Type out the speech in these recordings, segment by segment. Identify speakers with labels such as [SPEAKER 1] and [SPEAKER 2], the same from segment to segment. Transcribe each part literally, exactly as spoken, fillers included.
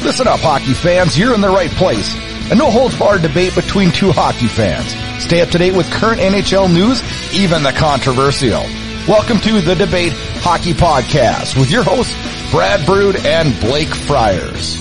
[SPEAKER 1] Listen up, hockey fans. You're in the right place. A no-holds-barred debate between two hockey fans. Stay up to date with current N H L news, even the controversial. Welcome to The Debate Hockey Podcast with your hosts, Brad Brood and Blake Friars.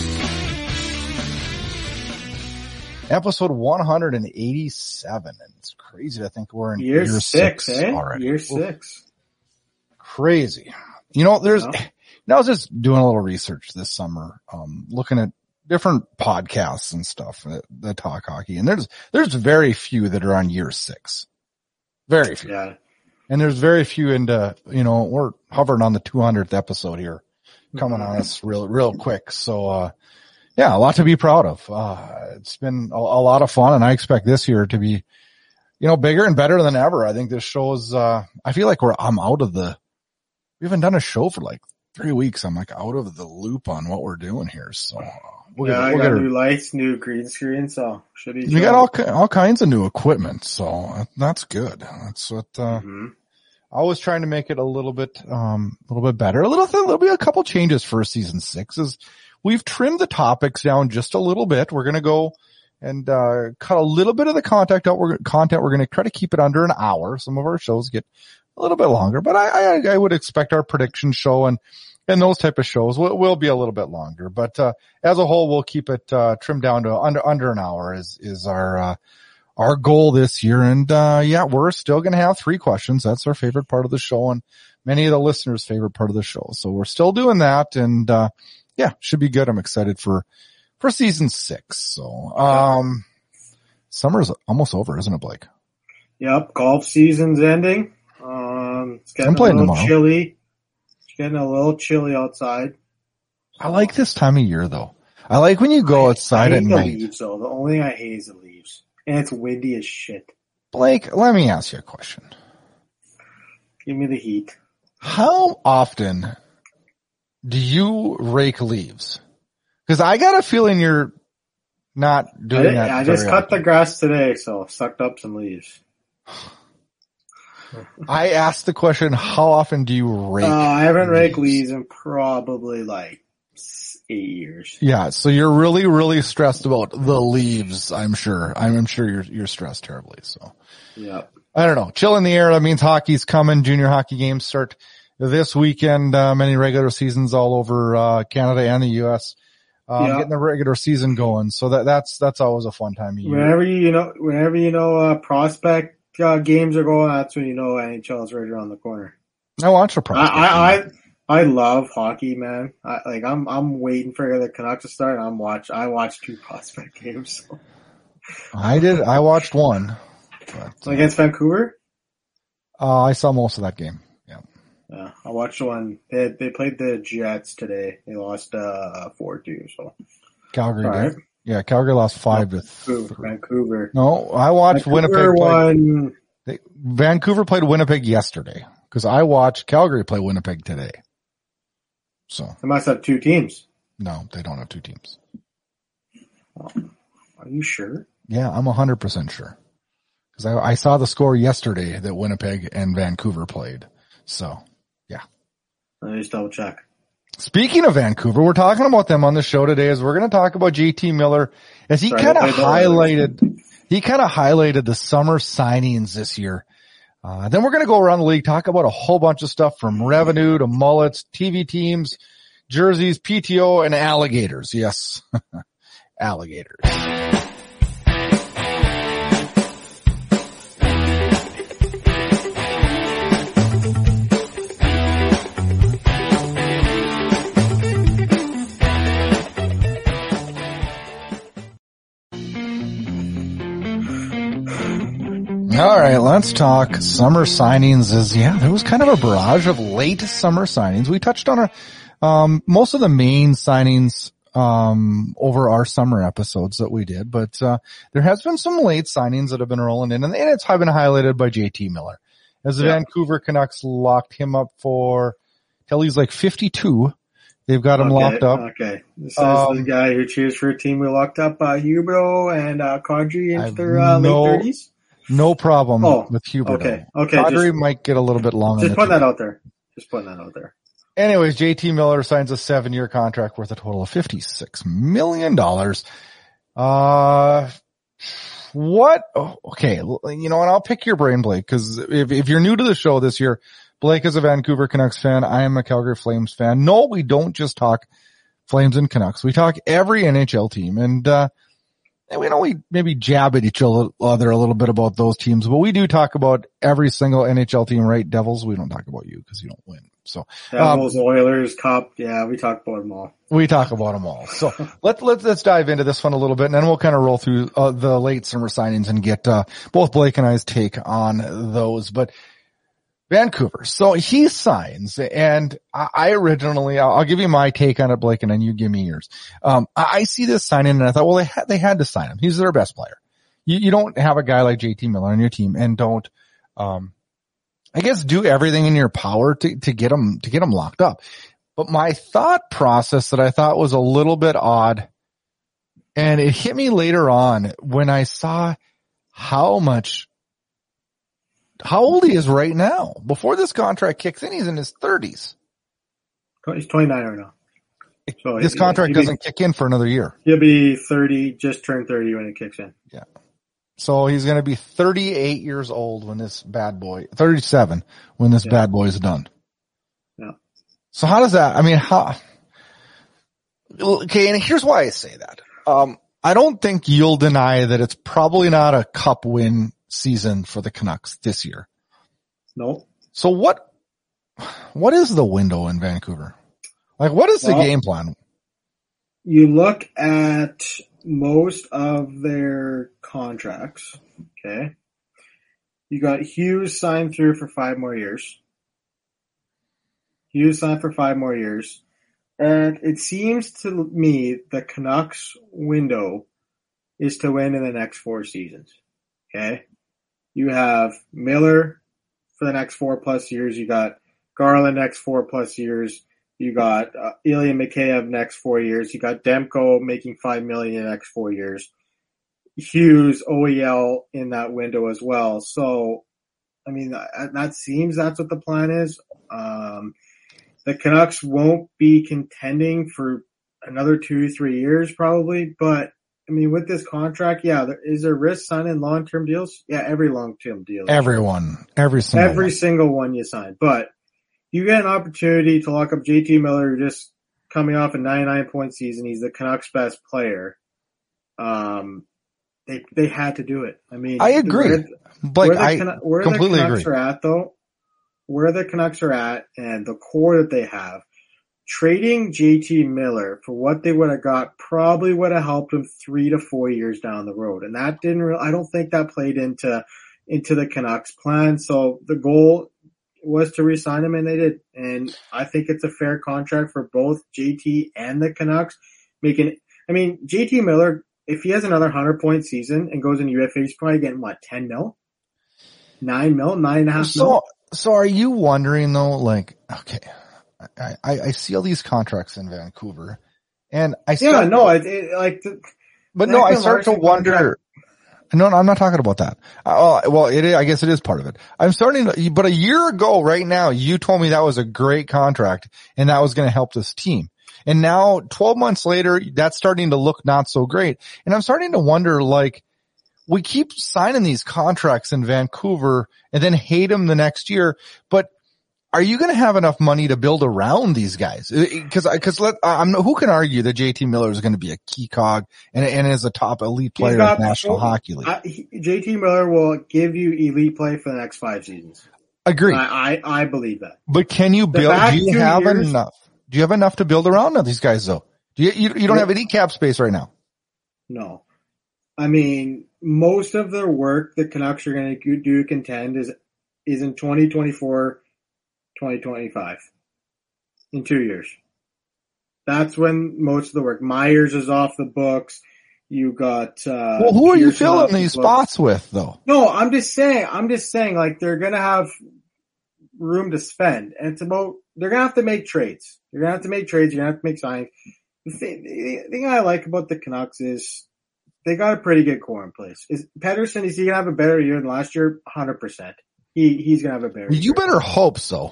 [SPEAKER 1] Episode one hundred eighty-seven. And it's crazy to think we're in year, year six, six
[SPEAKER 2] eh?
[SPEAKER 1] already.
[SPEAKER 2] Year six.
[SPEAKER 1] Crazy. You know, there's, yeah. you know, I was just doing a little research this summer, um, looking at different podcasts and stuff that, that talk hockey. And there's, there's very few that are on year six. Very few.
[SPEAKER 2] Yeah.
[SPEAKER 1] And there's very few into, you know, we're hovering on the two hundredth episode here, coming on us real, real quick. So, uh, yeah, a lot to be proud of. Uh, it's been a, a lot of fun, and I expect this year to be, you know, bigger and better than ever. I think this shows, uh, I feel like we're, I'm out of the, we haven't done a show for like three weeks. I'm like out of the loop on what we're doing here. So, uh, we'll
[SPEAKER 2] yeah,
[SPEAKER 1] get,
[SPEAKER 2] I
[SPEAKER 1] we'll
[SPEAKER 2] got
[SPEAKER 1] get
[SPEAKER 2] new lights, new green screen, so should be.
[SPEAKER 1] We got all, all kinds of new equipment, so that's good. That's what, uh,
[SPEAKER 2] mm-hmm.
[SPEAKER 1] I was trying to make it a little bit, um, a little bit better. A little, there'll be a couple changes for season six. Is we've trimmed the topics down just a little bit. We're going to go and, uh, cut a little bit of the content out. We're content. We're going to try to keep it under an hour. Some of our shows get a little bit longer, but I, I, I would expect our prediction show and, and those type of shows will, will be a little bit longer, but, uh, as a whole, we'll keep it, uh, trimmed down to under, under an hour is, is our, uh, our goal this year. And, uh, yeah, we're still going to have three questions. That's our favorite part of the show and many of the listeners' favorite part of the show. So we're still doing that. And, uh, yeah, should be good. I'm excited for, for season six. So, um, summer's almost over, isn't it, Blake?
[SPEAKER 2] Yep. Golf season's ending. Um, it's getting
[SPEAKER 1] I'm playing
[SPEAKER 2] a little
[SPEAKER 1] tomorrow.
[SPEAKER 2] chilly. It's getting a little chilly outside.
[SPEAKER 1] I like this time of year though. I like when you go outside
[SPEAKER 2] I
[SPEAKER 1] at
[SPEAKER 2] hate the
[SPEAKER 1] night.
[SPEAKER 2] leaves though. The only thing I hate is the leaves. And it's windy as shit.
[SPEAKER 1] Blake, let me ask you a question.
[SPEAKER 2] Give me the heat.
[SPEAKER 1] How often do you rake leaves? Because I got a feeling you're not doing
[SPEAKER 2] I,
[SPEAKER 1] that.
[SPEAKER 2] I just
[SPEAKER 1] very
[SPEAKER 2] cut
[SPEAKER 1] often.
[SPEAKER 2] the grass today, so sucked up some leaves.
[SPEAKER 1] I asked the question, how often do you rake?
[SPEAKER 2] Uh, I haven't raked
[SPEAKER 1] leaves?
[SPEAKER 2] leaves in probably like eight years.
[SPEAKER 1] Yeah, so you're really, really stressed about the leaves, I'm sure. I'm sure you're you're stressed terribly. So
[SPEAKER 2] Yep.
[SPEAKER 1] I don't know. Chill in the air. That means hockey's coming. Junior hockey games start this weekend. Uh, many regular seasons all over uh Canada and the U S. Um,
[SPEAKER 2] Yeah.
[SPEAKER 1] Getting the regular season going. So that that's that's always a fun time of year.
[SPEAKER 2] Whenever you, you know, whenever you know uh, prospect uh, games are going, that's when you know N H L is right around the corner.
[SPEAKER 1] I watch the
[SPEAKER 2] I
[SPEAKER 1] prospect.
[SPEAKER 2] I, I I love hockey, man. I, like I'm I'm waiting for the Canucks to start. I'm watch. I watched two prospect games. So.
[SPEAKER 1] I did. I watched one. But, uh,
[SPEAKER 2] Against Vancouver.
[SPEAKER 1] uh, I saw most of that game. Yeah.
[SPEAKER 2] Yeah, I watched one. They they played the Jets today. They lost uh four two. So
[SPEAKER 1] Calgary
[SPEAKER 2] All
[SPEAKER 1] did.
[SPEAKER 2] right.
[SPEAKER 1] Yeah, Calgary lost five to
[SPEAKER 2] Vancouver.
[SPEAKER 1] three.
[SPEAKER 2] Vancouver.
[SPEAKER 1] No, I watched
[SPEAKER 2] Vancouver
[SPEAKER 1] Winnipeg play.
[SPEAKER 2] won.
[SPEAKER 1] They, Vancouver played Winnipeg yesterday because I watched Calgary play Winnipeg today. So
[SPEAKER 2] They must have two teams.
[SPEAKER 1] no, they don't have two teams.
[SPEAKER 2] Are you sure?
[SPEAKER 1] Yeah, I'm one hundred percent sure because I, I saw the score yesterday that Winnipeg and Vancouver played. So yeah.
[SPEAKER 2] Let me just double check.
[SPEAKER 1] Speaking of Vancouver, we're talking about them on the show today as we're going to talk about J T Miller as he
[SPEAKER 2] Sorry,
[SPEAKER 1] kind of
[SPEAKER 2] I don't-
[SPEAKER 1] highlighted, he kind of highlighted the summer signings this year. Uh, then we're going to go around the league, talk about a whole bunch of stuff from revenue to mullets, T V teams, jerseys, P T O, and alligators. Yes. Alligators. All right, let's talk summer signings. Is yeah, there was kind of a barrage of late summer signings. We touched on our, um, most of the main signings um over our summer episodes that we did, but uh there has been some late signings that have been rolling in, and it's been highlighted by J T Miller as the
[SPEAKER 2] Yeah.
[SPEAKER 1] Vancouver Canucks locked him up for till he's like fifty-two. They've got him
[SPEAKER 2] okay,
[SPEAKER 1] locked up.
[SPEAKER 2] Okay. This is
[SPEAKER 1] Um,
[SPEAKER 2] the guy who cheers for a team we locked up uh, Huberdeau and uh, Kadri into
[SPEAKER 1] I've
[SPEAKER 2] their uh,
[SPEAKER 1] no-
[SPEAKER 2] late thirties.
[SPEAKER 1] No problem
[SPEAKER 2] Oh,
[SPEAKER 1] with Huberdeau.
[SPEAKER 2] Okay. Okay.
[SPEAKER 1] Kadri
[SPEAKER 2] Just,
[SPEAKER 1] might get a little bit long. on
[SPEAKER 2] just
[SPEAKER 1] the
[SPEAKER 2] putting that
[SPEAKER 1] tooth.
[SPEAKER 2] out there. Just putting that out there.
[SPEAKER 1] Anyways, J T Miller signs a seven-year contract worth a total of fifty-six million dollars. Uh, what? Oh, okay, you know what? I'll pick your brain, Blake, because if, if you're new to the show this year, Blake is a Vancouver Canucks fan. I am a Calgary Flames fan. No, we don't just talk Flames and Canucks. We talk every N H L team, and uh and we know we maybe jab at each other a little bit about those teams, but we do talk about every single N H L team, right? Devils, we don't talk about you because you don't win. So
[SPEAKER 2] Devils,
[SPEAKER 1] um,
[SPEAKER 2] Oilers, Cup, yeah, we talk about them all.
[SPEAKER 1] We talk about them all. So let's let's let's dive into this one a little bit, and then we'll kind of roll through uh, the late summer signings and get uh, both Blake and I's take on those. But Vancouver, so he signs, and I, I originally, I'll, I'll give you my take on it, Blake, and then you give me yours. Um, I, I see this signing, and I thought, well, they had they had to sign him. He's their best player. You, you don't have a guy like J T Miller on your team and don't. Um, I guess do everything in your power to, to get them, to get them locked up. But my thought process that I thought was a little bit odd, and it hit me later on when I saw how much, how old he is right now. Before this contract kicks in, he's in his thirties.
[SPEAKER 2] He's twenty-nine right now. So
[SPEAKER 1] this
[SPEAKER 2] he,
[SPEAKER 1] contract doesn't
[SPEAKER 2] be,
[SPEAKER 1] kick in for another year.
[SPEAKER 2] He'll be thirty, just turned thirty when it kicks in.
[SPEAKER 1] Yeah. So he's going to be thirty-eight years old when this bad boy, thirty-seven when this yeah. bad boy is done.
[SPEAKER 2] Yeah.
[SPEAKER 1] So how does that, I mean, how, okay, and here's why I say that. Um, I don't think you'll deny that it's probably not a cup win season for the Canucks this year.
[SPEAKER 2] No.
[SPEAKER 1] So what, what is the window in Vancouver? Like, what is the well, game plan?
[SPEAKER 2] You look at most of their contracts, okay? You got Hughes signed through for five more years. Hughes signed for five more years. And it seems to me the Canucks window is to win in the next four seasons, okay? You have Miller for the next four plus years. You got Garland next four plus years. You got uh, Ilya Mikheyev next four years. You got Demko making five million in the next four years. Hughes, O E L in that window as well. So, I mean, that, that seems that's what the plan is. Um, the Canucks won't be contending for another two, three years probably. But, I mean, with this contract, yeah, there, is there risk signing long-term deals? Yeah, every long-term deal.
[SPEAKER 1] Everyone. Every single
[SPEAKER 2] Every
[SPEAKER 1] one.
[SPEAKER 2] single one you sign. But you get an opportunity to lock up J T Miller, just coming off a ninety-nine point season. He's the Canucks' best player. Um, they they had to do it. I mean,
[SPEAKER 1] I agree.
[SPEAKER 2] Where,
[SPEAKER 1] Blake,
[SPEAKER 2] where the,
[SPEAKER 1] I
[SPEAKER 2] where
[SPEAKER 1] completely
[SPEAKER 2] the Canucks
[SPEAKER 1] agree.
[SPEAKER 2] are at, though, where the Canucks are at, and the core that they have, trading J T Miller for what they would have got probably would have helped them three to four years down the road, and that didn't. Really, I don't think that played into into the Canucks' plan. So the goal was to re-sign him, and they did. And I think it's a fair contract for both J T and the Canucks. Making, I mean, J T Miller, if he has another one hundred point season and goes in U F A, he's probably getting, what, ten mil? nine mil? nine and a half
[SPEAKER 1] so,
[SPEAKER 2] mil?
[SPEAKER 1] So are you wondering, though, like, okay, I, I, I see all these contracts in Vancouver, and I start,
[SPEAKER 2] Yeah, no, it, it, like... The,
[SPEAKER 1] but no, I start to wonder... Contract, No, no, I'm not talking about that. Uh, well, it is, I guess it is part of it. I'm starting to, but a year ago right now, you told me that was a great contract and that was going to help this team. And now twelve months later, that's starting to look not so great. And I'm starting to wonder, like, we keep signing these contracts in Vancouver and then hate them the next year, but are you going to have enough money to build around these guys? Because, because let I'm who can argue that J T Miller is going to be a key cog and and is a top elite player
[SPEAKER 2] got,
[SPEAKER 1] in the National
[SPEAKER 2] well,
[SPEAKER 1] Hockey League?
[SPEAKER 2] I, he, J T Miller will give you elite play for the next five seasons.
[SPEAKER 1] Agree.
[SPEAKER 2] I, I I believe that.
[SPEAKER 1] But can you build? Do you have
[SPEAKER 2] years,
[SPEAKER 1] enough? Do you have enough to build around these guys though? Do you you, you don't have any cap space right now?
[SPEAKER 2] No. I mean, most of their work the Canucks are going to do contend is is in twenty twenty-four. twenty twenty-five in two years. That's when most of the work. Myers is off the books. You got, uh,
[SPEAKER 1] well, who are you filling
[SPEAKER 2] the
[SPEAKER 1] these
[SPEAKER 2] books.
[SPEAKER 1] spots with though?
[SPEAKER 2] No, I'm just saying, I'm just saying like they're going to have room to spend, and it's about, they're going to have to make trades. You're going to have to make trades. You're going to have to make signings. The thing, the thing I like about the Canucks is they got a pretty good core in place. Is Pettersson, is he going to have a better year than last year? one hundred percent. He, he's going to have a better
[SPEAKER 1] You
[SPEAKER 2] year.
[SPEAKER 1] better hope so.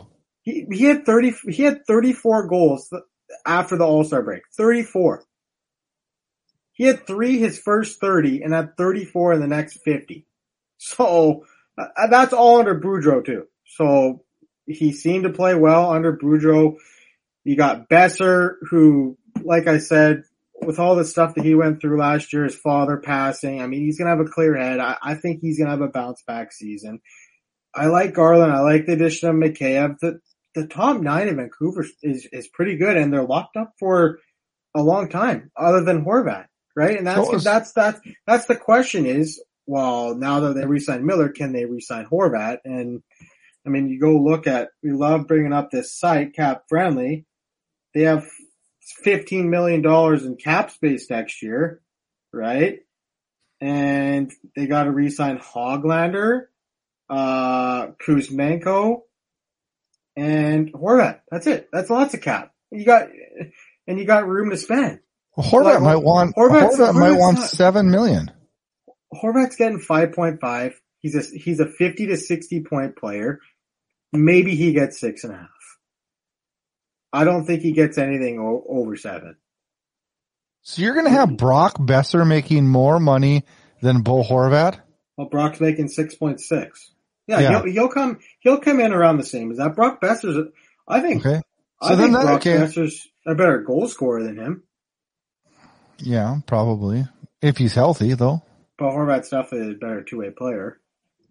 [SPEAKER 2] He he had thirty. He had thirty-four goals after the All-Star break. thirty-four. He had three his first thirty and had thirty-four in the next fifty. So uh, that's all under Boudreau too. So he seemed to play well under Boudreau. You got Besser, who, like I said, with all the stuff that he went through last year, his father passing, I mean, he's going to have a clear head. I, I think he's going to have a bounce back season. I like Garland. I like the addition of Mikheyev. The, the top nine in Vancouver is, is pretty good, and they're locked up for a long time, other than Horvat, right? And that's, so was, that's, that's, that's the question is, well, now that they re-signed Miller, can they re-sign Horvat? And, I mean, you go look at, we love bringing up this site, Cap Friendly. They have fifteen million dollars in cap space next year, right? And they got to re-sign Höglander, uh, Kuzmenko, and Horvat. That's it. That's lots of cap. You got, and you got room to spend.
[SPEAKER 1] Well, Horvat like, might want, Horvat's, Horvat Horvat's might want not, seven million.
[SPEAKER 2] Horvat's getting five point five. He's a, he's a fifty to sixty point player. Maybe he gets six and a half. I don't think he gets anything o- over seven.
[SPEAKER 1] So you're going to have Brock Besser making more money than Bo Horvat?
[SPEAKER 2] Well, Brock's making six point six. Yeah, yeah. He'll, he'll come, he'll come in around the same as that. Brock Besser's, I think, okay. so I think that, Brock okay. Besser's a better goal scorer than him.
[SPEAKER 1] Yeah, probably. If he's healthy, though.
[SPEAKER 2] But Horvat's definitely a better two-way player.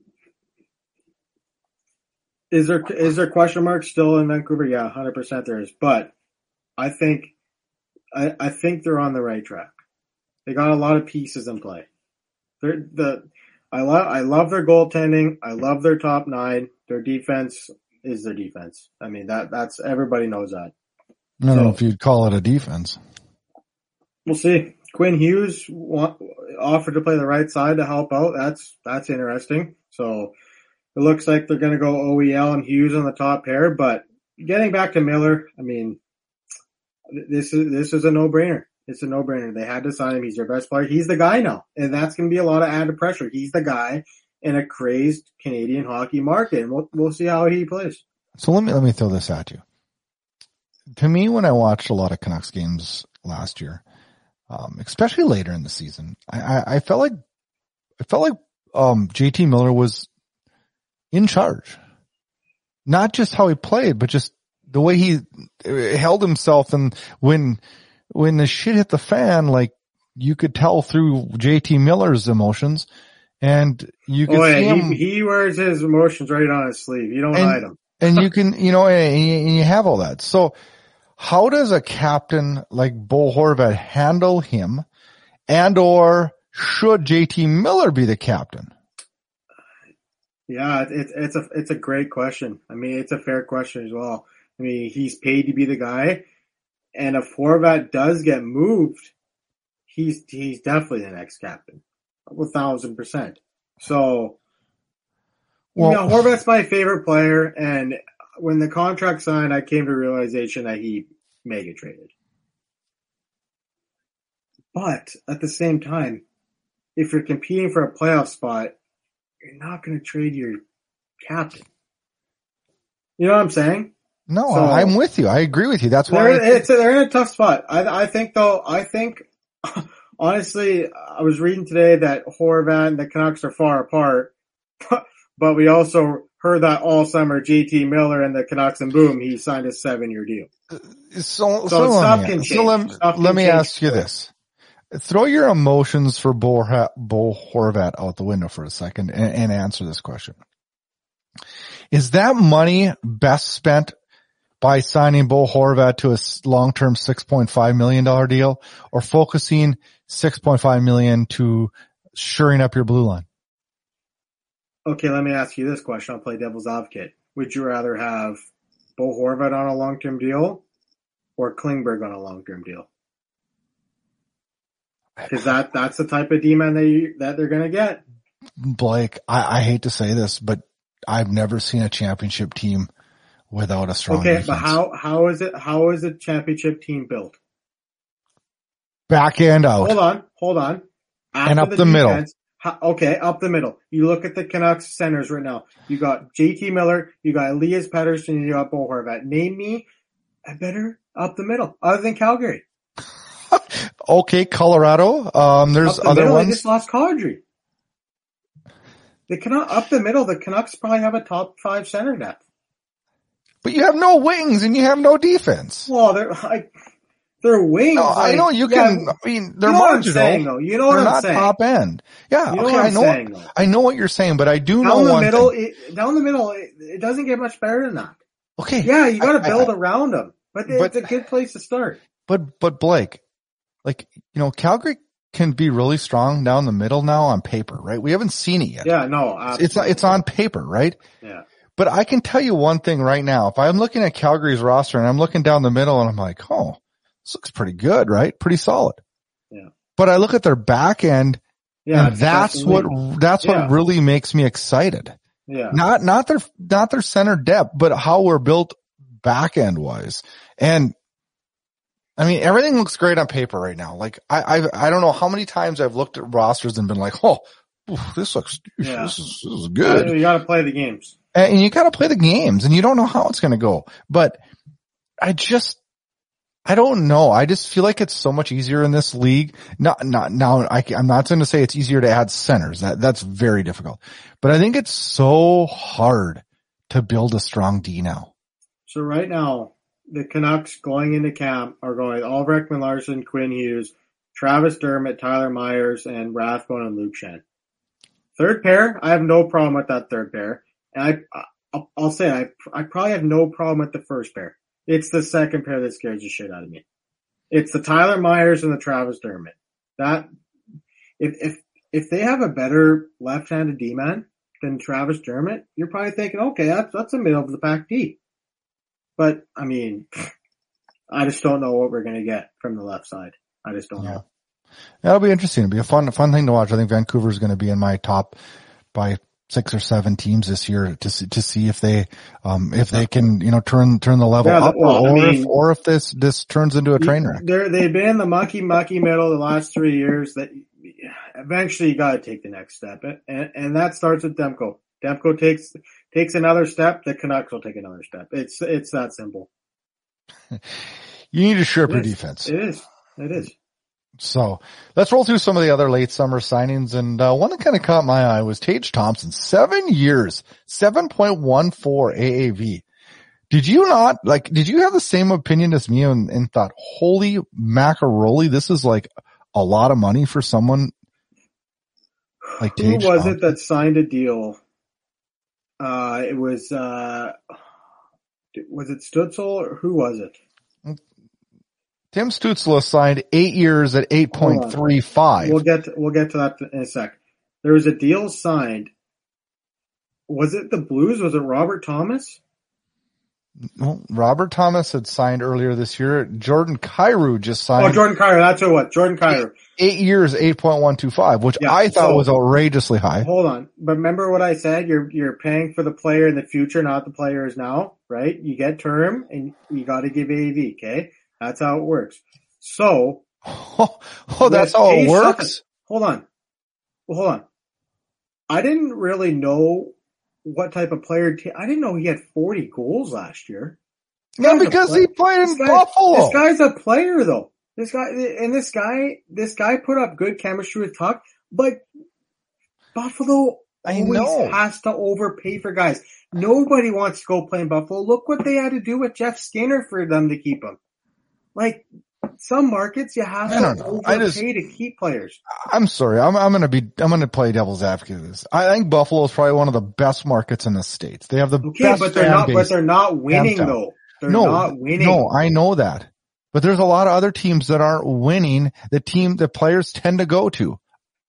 [SPEAKER 2] Is there, is there question marks still in Vancouver? Yeah, one hundred percent there is. But I think, I, I think they're on the right track. They got a lot of pieces in play. They're, the, I love, I love their goaltending. I love their top nine. Their defense is their defense. I mean, that, that's, everybody knows that.
[SPEAKER 1] I don't so, know if you'd call it a defense.
[SPEAKER 2] We'll see. Quinn Hughes want, offered to play the right side to help out. That's, that's interesting. So, it looks like they're going to go O E L and Hughes on the top pair, but getting back to Miller, I mean, this is, this is a no-brainer. It's a no-brainer. They had to sign him. He's their best player. He's the guy now. And that's going to be a lot of added pressure. He's the guy in a crazed Canadian hockey market. And we'll, we'll see how he plays.
[SPEAKER 1] So let me, let me throw this at you. To me, when I watched a lot of Canucks games last year, um, especially later in the season, I, I, I felt like, I felt like, um, J T Miller was in charge. Not just how he played, but just the way he held himself. And when, when the shit hit the fan, like you could tell through J T Miller's emotions, and you could
[SPEAKER 2] oh, yeah,
[SPEAKER 1] see him.
[SPEAKER 2] He, he wears his emotions right on his sleeve. You don't
[SPEAKER 1] and,
[SPEAKER 2] hide them.
[SPEAKER 1] And you can, you know, and you have all that. So how does a captain like Bo Horvat handle him, and or should J T Miller be the captain?
[SPEAKER 2] Yeah, it's, it's a, it's a great question. I mean, it's a fair question as well. I mean, he's paid to be the guy. And if Horvat does get moved, he's, he's definitely the next captain. A thousand percent. So, well, you know, Horvat's my favorite player. And when the contract signed, I came to the realization that he may get traded. But at the same time, if you're competing for a playoff spot, you're not going to trade your captain. You know what I'm saying?
[SPEAKER 1] No, so, I'm with you. I agree with you. That's why
[SPEAKER 2] they're, it's a, they're in a tough spot. I, I think though, I think, honestly, I was reading today that Horvat and the Canucks are far apart, but we also heard that all summer J T Miller and the Canucks, and boom, he signed a seven year deal.
[SPEAKER 1] So, so, so let me, so let, let me ask you this. Throw your emotions for Bo, Bo Horvat out the window for a second and, and answer this question. Is that money best spent by signing Bo Horvat to a long-term six point five million dollars deal, or focusing six point five million dollars to shoring up your blue line?
[SPEAKER 2] Okay, let me ask you this question. I'll play devil's advocate. Would you rather have Bo Horvat on a long-term deal or Klingberg on a long-term deal? Because that, that's the type of D-man they, that they're going to get.
[SPEAKER 1] Blake, I, I hate to say this, but I've never seen a championship team without a strong
[SPEAKER 2] okay,
[SPEAKER 1] defense.
[SPEAKER 2] But how, how is it, how is a championship team built?
[SPEAKER 1] Back and out.
[SPEAKER 2] Hold on, hold on.
[SPEAKER 1] After and up the, the defense,
[SPEAKER 2] middle. How, okay, up the middle. You look at the Canucks centers right now. You got J T Miller, you got Elias Pettersson, you got Bo Horvat. Name me a better up the middle other than Calgary.
[SPEAKER 1] Okay, Colorado. Um, there's
[SPEAKER 2] up the
[SPEAKER 1] other
[SPEAKER 2] middle,
[SPEAKER 1] ones.
[SPEAKER 2] They just lost Kadri. They cannot up the middle. The Canucks probably have a top five center depth.
[SPEAKER 1] But you have no wings and you have no defense.
[SPEAKER 2] Well, they're like they're wings.
[SPEAKER 1] No,
[SPEAKER 2] like,
[SPEAKER 1] I know you
[SPEAKER 2] yeah,
[SPEAKER 1] can. I mean, they're
[SPEAKER 2] you know
[SPEAKER 1] marginal.
[SPEAKER 2] What I'm saying, though. You know what
[SPEAKER 1] they're
[SPEAKER 2] I'm
[SPEAKER 1] not
[SPEAKER 2] saying.
[SPEAKER 1] Top end. Yeah.
[SPEAKER 2] You know
[SPEAKER 1] okay,
[SPEAKER 2] what I'm
[SPEAKER 1] I know.
[SPEAKER 2] saying,
[SPEAKER 1] what,
[SPEAKER 2] though.
[SPEAKER 1] I know what you're saying, but I do
[SPEAKER 2] down
[SPEAKER 1] know
[SPEAKER 2] the
[SPEAKER 1] one
[SPEAKER 2] middle.
[SPEAKER 1] thing.
[SPEAKER 2] It, down the middle, it, it doesn't get much better than that.
[SPEAKER 1] Okay.
[SPEAKER 2] Yeah, you got to
[SPEAKER 1] I,
[SPEAKER 2] build
[SPEAKER 1] I,
[SPEAKER 2] around them, but, but it's a good place to start.
[SPEAKER 1] But but Blake, like you know, Calgary can be really strong down the middle now on paper, right? We haven't seen it yet.
[SPEAKER 2] Yeah, no, absolutely.
[SPEAKER 1] it's it's on paper, right?
[SPEAKER 2] Yeah.
[SPEAKER 1] But I can tell you one thing right now. If I'm looking at Calgary's roster and I'm looking down the middle and I'm like, oh, this looks pretty good, right? Pretty solid.
[SPEAKER 2] Yeah.
[SPEAKER 1] But I look at their back end,
[SPEAKER 2] yeah,
[SPEAKER 1] and that's what that's
[SPEAKER 2] yeah.
[SPEAKER 1] what really makes me excited.
[SPEAKER 2] Yeah.
[SPEAKER 1] Not not their not their center depth, but how we're built back end wise. And I mean, everything looks great on paper right now. Like I I I don't know how many times I've looked at rosters and been like, oh, oof, this looks
[SPEAKER 2] yeah.
[SPEAKER 1] this is this is good.
[SPEAKER 2] You got to play the games.
[SPEAKER 1] And you got to play the games, and you don't know how it's going to go. But I just, I don't know. I just feel like it's so much easier in this league. Not, not now. I, I'm not going to say it's easier to add centers. That that's very difficult. But I think it's so hard to build a strong D now.
[SPEAKER 2] So right now, the Canucks going into camp are going Ulrich Ekman-Larsson, Quinn Hughes, Travis Dermott, Tyler Myers, and Rathbone and Luke Schenn. Third pair, I have no problem with that third pair. And I, I'll, I'll say I, I probably have no problem with the first pair. It's the second pair that scares the shit out of me. It's the Tyler Myers and the Travis Dermott. That, if, if, if they have a better left-handed D-man than Travis Dermott, you're probably thinking, okay, that's, that's a middle of the pack D. But, I mean, I just don't know what we're going to get from the left side. I just don't
[SPEAKER 1] yeah.
[SPEAKER 2] know.
[SPEAKER 1] That'll be interesting. It'll be a fun, fun thing to watch. I think Vancouver's going to be in my top by six or seven teams this year to see, to see if they, um, if they can, you know, turn, turn the level
[SPEAKER 2] yeah,
[SPEAKER 1] up
[SPEAKER 2] well,
[SPEAKER 1] or,
[SPEAKER 2] I mean,
[SPEAKER 1] if, or if this, this turns into a train wreck.
[SPEAKER 2] They're, they've been in the mucky, mucky middle the last three years that eventually you got to take the next step. And, and that starts with Demko. Demko takes, takes another step. The Canucks will take another step. It's, it's that simple.
[SPEAKER 1] You need to shore up your
[SPEAKER 2] is.
[SPEAKER 1] defense.
[SPEAKER 2] It is. It is.
[SPEAKER 1] So let's roll through some of the other late summer signings. And uh, one that kind of caught my eye was Tage Thompson. Seven years, seven point one four A A V. Did you not, like, did you have the same opinion as me and, and thought, holy macaroni, this is like a lot of money for someone like Tage
[SPEAKER 2] Who was
[SPEAKER 1] Thompson?
[SPEAKER 2] it that signed a deal? Uh, it was, uh, was it Stützle or who was it?
[SPEAKER 1] Tim Stützle signed eight years at eight point three five.
[SPEAKER 2] We'll get to, we'll get to that in a sec. There was a deal signed. Was it the Blues? Was it Robert Thomas?
[SPEAKER 1] No, Robert Thomas had signed earlier this year. Jordan Kyrou just signed.
[SPEAKER 2] Oh, Jordan Kyrou. That's who it was. Jordan Kyrou.
[SPEAKER 1] Eight, eight years, eight point one two five, which
[SPEAKER 2] yeah,
[SPEAKER 1] I thought
[SPEAKER 2] so,
[SPEAKER 1] was outrageously high.
[SPEAKER 2] Hold on. But remember what I said? You're, you're paying for the player in the future, not the players now, right? You get term and you got to give A A V. Okay. That's how it works. So.
[SPEAKER 1] Oh, oh that's how it works?
[SPEAKER 2] Something. Hold on. Well, hold on. I didn't really know what type of player. T- I didn't know he had forty goals last year.
[SPEAKER 1] Yeah, because he played in
[SPEAKER 2] guy,
[SPEAKER 1] Buffalo.
[SPEAKER 2] This guy's a player though. This guy, and this guy, this guy put up good chemistry with Tuch, but Buffalo
[SPEAKER 1] I
[SPEAKER 2] always
[SPEAKER 1] know.
[SPEAKER 2] has to overpay for guys. Nobody wants to go play in Buffalo. Look what they had to do with Jeff Skinner for them to keep him. Like, some markets you have
[SPEAKER 1] I don't
[SPEAKER 2] to
[SPEAKER 1] know.
[SPEAKER 2] overpay
[SPEAKER 1] I just,
[SPEAKER 2] to keep players.
[SPEAKER 1] I'm sorry. I'm, I'm going to be, I'm going to play devil's advocate of this. I think Buffalo is probably one of the best markets in the States. They have the
[SPEAKER 2] Okay,
[SPEAKER 1] best
[SPEAKER 2] but they're
[SPEAKER 1] fan
[SPEAKER 2] not,
[SPEAKER 1] base.
[SPEAKER 2] but they're not winning
[SPEAKER 1] downtown.
[SPEAKER 2] though. They're
[SPEAKER 1] no,
[SPEAKER 2] not winning.
[SPEAKER 1] No, I know that. But there's a lot of other teams that aren't winning the team the players tend to go to.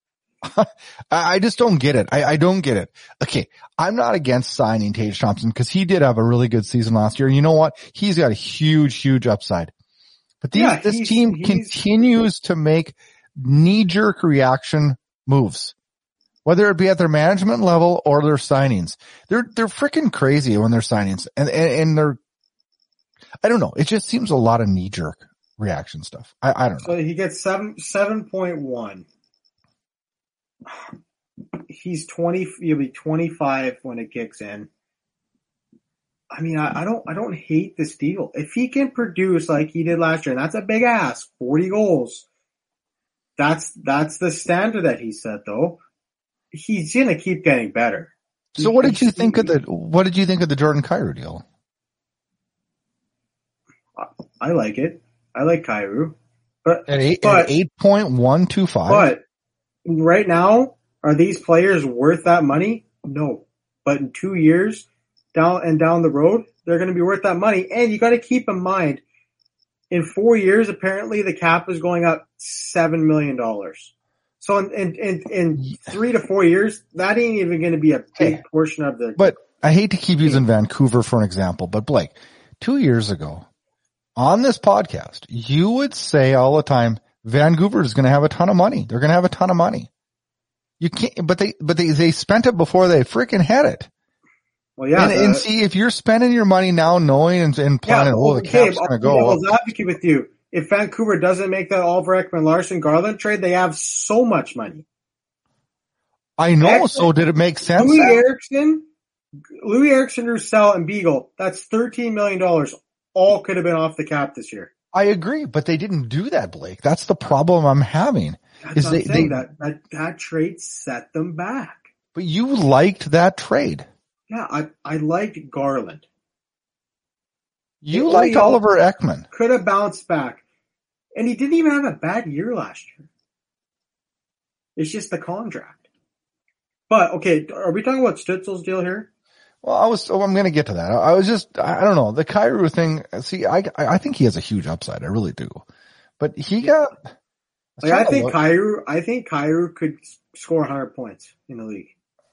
[SPEAKER 1] I just don't get it. I, I don't get it. Okay. I'm not against signing Tage Thompson because he did have a really good season last year. And you know what? He's got a huge, huge upside. But these,
[SPEAKER 2] yeah,
[SPEAKER 1] this team
[SPEAKER 2] he's,
[SPEAKER 1] continues to make knee-jerk reaction moves, whether it be at their management level or their signings. They're they're freaking crazy when they're signings, and, and and they're, I don't know. It just seems a lot of knee-jerk reaction stuff. I, I don't know.
[SPEAKER 2] So he gets seven seven point one. he's twenty. He'll be twenty-five when it kicks in. I mean, I, I don't, I don't hate this deal. If he can produce like he did last year, and that's a big ask, forty goals. That's that's the standard that he set, though. He's gonna keep getting better.
[SPEAKER 1] So, what did you think of the what did you think of the Jordan Kyrou deal?
[SPEAKER 2] I like it. I like Kyrou, but
[SPEAKER 1] at eight
[SPEAKER 2] but,
[SPEAKER 1] at eight point one two five.
[SPEAKER 2] But right now, are these players worth that money? No. But in two years, down and down the road, they're going to be worth that money. And you got to keep in mind, in four years, apparently the cap is going up seven million dollars. So in, in, in, in three to four years, that ain't even going to be a big hey, portion of the.
[SPEAKER 1] But I hate to keep using Vancouver for an example, but Blake, two years ago on this podcast, you would say all the time, Vancouver is going to have a ton of money. They're going to have a ton of money. You can't, but they, but they, they spent it before they freaking had it.
[SPEAKER 2] Well, yeah.
[SPEAKER 1] And, the, and see, if you're spending your money now knowing and, and planning, yeah, oh, the
[SPEAKER 2] okay,
[SPEAKER 1] cap's going to go.
[SPEAKER 2] I'll advocate with you. If Vancouver doesn't make that Oliver Ekman Larson Garland trade, they have so much money.
[SPEAKER 1] I know. Ekman, so did it make sense?
[SPEAKER 2] Louis then? Erickson, Louis Erickson, Roussel, and Beagle, that's thirteen million dollars. All could have been off the cap this year.
[SPEAKER 1] I agree, but they didn't do that, Blake. That's the problem I'm having.
[SPEAKER 2] That's
[SPEAKER 1] is
[SPEAKER 2] what
[SPEAKER 1] they,
[SPEAKER 2] I'm saying.
[SPEAKER 1] They,
[SPEAKER 2] that, that, that trade set them back.
[SPEAKER 1] But you liked that trade.
[SPEAKER 2] Yeah, I, I liked Garland.
[SPEAKER 1] You the liked Oliver Ekman.
[SPEAKER 2] Could have bounced back. And he didn't even have a bad year last year. It's just the contract. But, okay, are we talking about Stützle's deal here?
[SPEAKER 1] Well, I was, oh, I'm going to get to that. I was just, I don't know, the Kyrou thing, see, I, I think he has a huge upside. I really do. But he got,
[SPEAKER 2] like, I think Kyrou, I think Kyrou could score one hundred points in the league.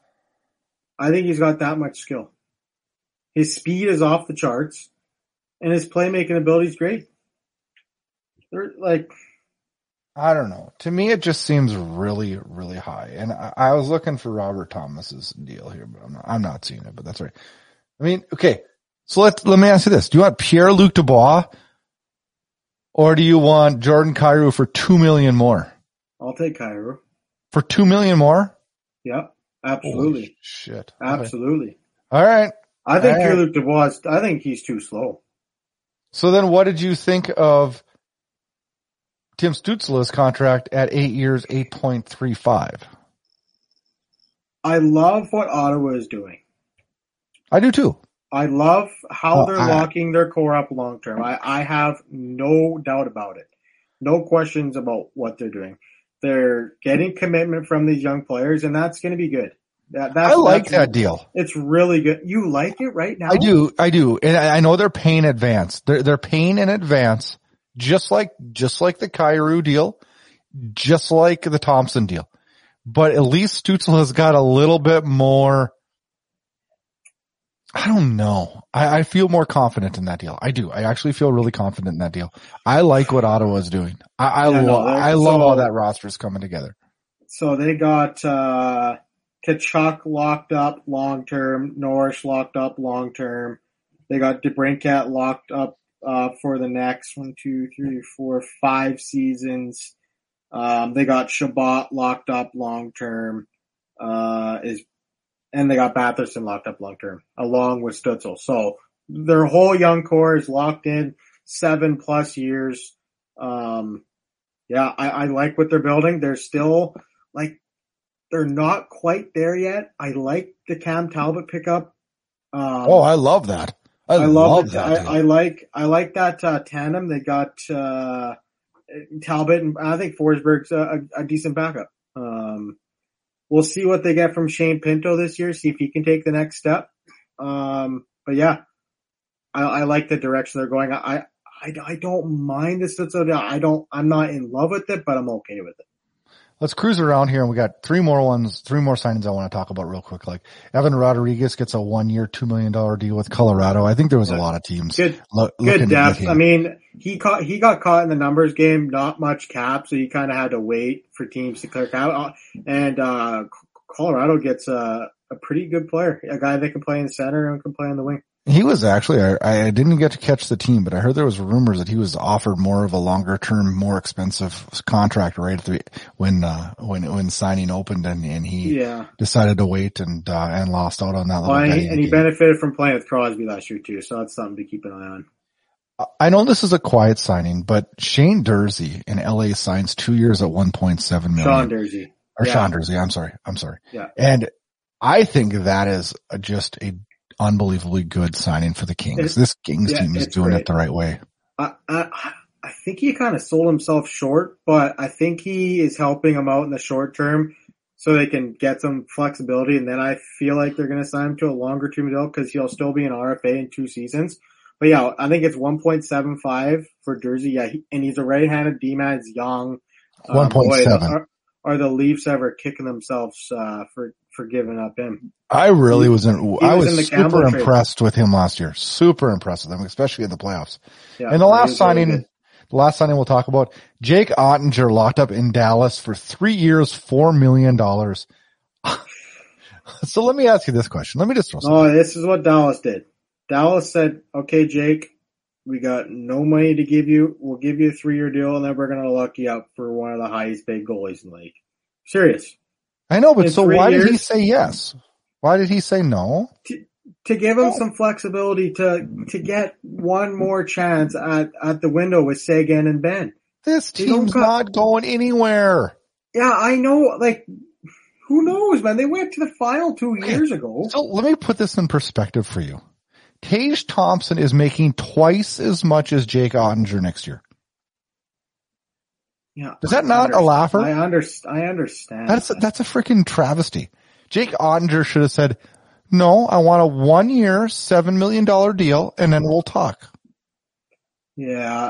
[SPEAKER 2] I think he's got that much skill. His speed is off the charts, and his playmaking ability is great. They're like,
[SPEAKER 1] I don't know. To me, it just seems really, really high. And I, I was looking for Robert Thomas's deal here, but I'm not, I'm not seeing it. But that's right. I mean, okay. So let let me ask you this: do you want Pierre-Luc Dubois, or do you want Jordan Kyrou for two million more?
[SPEAKER 2] I'll take Kyrou
[SPEAKER 1] for two million more.
[SPEAKER 2] Yep. Absolutely.
[SPEAKER 1] Holy shit.
[SPEAKER 2] Absolutely.
[SPEAKER 1] Okay. All right.
[SPEAKER 2] I think Pierre-Luc Dubois, I think he's too slow.
[SPEAKER 1] So then what did you think of Tim Stützle's contract at eight years, eight point three five?
[SPEAKER 2] I love what Ottawa is doing.
[SPEAKER 1] I do too.
[SPEAKER 2] I love how
[SPEAKER 1] oh,
[SPEAKER 2] they're
[SPEAKER 1] I,
[SPEAKER 2] locking their core up long term. I, I have no doubt about it. No questions about what they're doing. They're getting commitment from these young players, and that's going to be good. That, that's,
[SPEAKER 1] I like
[SPEAKER 2] that's,
[SPEAKER 1] that deal.
[SPEAKER 2] It's really good. You like it right now?
[SPEAKER 1] I do. I do. And I know they're paying advance. They're, they're paying in advance, just like, just like the Kyrou deal, just like the Thompson deal. But at least Stützle has got a little bit more. I don't know. I, I feel more confident in that deal. I do. I actually feel really confident in that deal. I like what Ottawa is doing. I, I,
[SPEAKER 2] yeah,
[SPEAKER 1] lo-
[SPEAKER 2] no,
[SPEAKER 1] I
[SPEAKER 2] so,
[SPEAKER 1] love how that roster is coming together.
[SPEAKER 2] So they got, uh, Tkachuk locked up long term, Norris locked up long term. They got DeBrincat locked up, uh, for the next one, two, three, four, five seasons. Um, they got Shabbat locked up long term, uh, is, and they got Batherson locked up long term, along with Stützle. So their whole young core is locked in seven plus years. Um, yeah, I, I like what they're building. They're still like, they're not quite there yet. I like the Cam Talbot pickup. Um,
[SPEAKER 1] oh, I love that. I,
[SPEAKER 2] I
[SPEAKER 1] love,
[SPEAKER 2] love
[SPEAKER 1] that.
[SPEAKER 2] I, I like, I like that, uh, tandem. They got, uh, Talbot, and I think Forsberg's a, a, a decent backup. Um, we'll see what they get from Shane Pinto this year, see if he can take the next step. Um, but yeah, I, I like the direction they're going. I, I, I don't mind this. I don't, I'm not in love with it, but I'm okay with it.
[SPEAKER 1] Let's cruise around here, and we got three more ones, three more signings I want to talk about real quick. Like Evan Rodriguez gets a one-year, two million dollar deal with Colorado. I think there was a lot of teams
[SPEAKER 2] good,
[SPEAKER 1] lo-
[SPEAKER 2] good depth. I mean, he caught he got caught in the numbers game, not much cap, so he kind of had to wait for teams to clear out. And uh Colorado gets a, a pretty good player, a guy that can play in the center and can play in the wing.
[SPEAKER 1] He was actually, I, I didn't get to catch the team, but I heard there was rumors that he was offered more of a longer term, more expensive contract right at the, when, uh, when, when signing opened and, and he
[SPEAKER 2] Yeah.
[SPEAKER 1] decided to wait and, uh, and lost out on that little
[SPEAKER 2] Well, and, he,
[SPEAKER 1] betting
[SPEAKER 2] and he
[SPEAKER 1] game.
[SPEAKER 2] benefited from playing with Crosby last year too, so that's something to keep an eye on.
[SPEAKER 1] I know this is a quiet signing, but Shane Dursey in L A signs two years at one point seven million.
[SPEAKER 2] Sean Dursey.
[SPEAKER 1] Or
[SPEAKER 2] Yeah.
[SPEAKER 1] Sean Dursey, I'm sorry. I'm sorry.
[SPEAKER 2] Yeah.
[SPEAKER 1] And I think that is a, just a unbelievably good signing for the Kings.
[SPEAKER 2] It,
[SPEAKER 1] this Kings
[SPEAKER 2] yeah,
[SPEAKER 1] team is doing
[SPEAKER 2] great.
[SPEAKER 1] it the right way.
[SPEAKER 2] I, I, I think he kind of sold himself short, but I think he is helping them out in the short term so they can get some flexibility. And then I feel like they're going to sign him to a longer term deal because he'll still be an R F A in two seasons. But yeah, I think it's one point seven five for Dursey. Yeah, he, and he's a right-handed D-man. He's young. Um,
[SPEAKER 1] one point seven.
[SPEAKER 2] Boy, are, are the Leafs ever kicking themselves uh, for for giving up him?
[SPEAKER 1] I really
[SPEAKER 2] he,
[SPEAKER 1] was in,
[SPEAKER 2] he
[SPEAKER 1] I
[SPEAKER 2] was,
[SPEAKER 1] was,
[SPEAKER 2] was
[SPEAKER 1] super
[SPEAKER 2] trade.
[SPEAKER 1] impressed with him last year. Super impressed with him, especially in the playoffs.
[SPEAKER 2] Yeah,
[SPEAKER 1] and the last signing,
[SPEAKER 2] really
[SPEAKER 1] the last signing we'll talk about, Jake Ottinger locked up in Dallas for three years, four million dollars. So let me ask you this question. Let me just throw something.
[SPEAKER 2] Oh, this is what Dallas did. Dallas said, okay, Jake, we got no money to give you. We'll give you a three-year deal, and then we're going to lock you up for one of the highest paid goalies in the league. Serious.
[SPEAKER 1] I know, but
[SPEAKER 2] in
[SPEAKER 1] so why
[SPEAKER 2] years,
[SPEAKER 1] did he say yes? Why did he say no?
[SPEAKER 2] To, to give him some flexibility to to get one more chance at, at the window with Sagan and Ben.
[SPEAKER 1] This team's not going anywhere.
[SPEAKER 2] Yeah, I know. Like, who knows, man? They went to the final two years ago.
[SPEAKER 1] So let me put this in perspective for you. Tage Thompson is making twice as much as Jake Ottinger next year.
[SPEAKER 2] Yeah.
[SPEAKER 1] Is that not a laugher?
[SPEAKER 2] I understand. I understand.
[SPEAKER 1] That's a, that's a freaking travesty. Jake Ottinger should have said, no, I want a one year, seven million dollars deal and then we'll talk.
[SPEAKER 2] Yeah.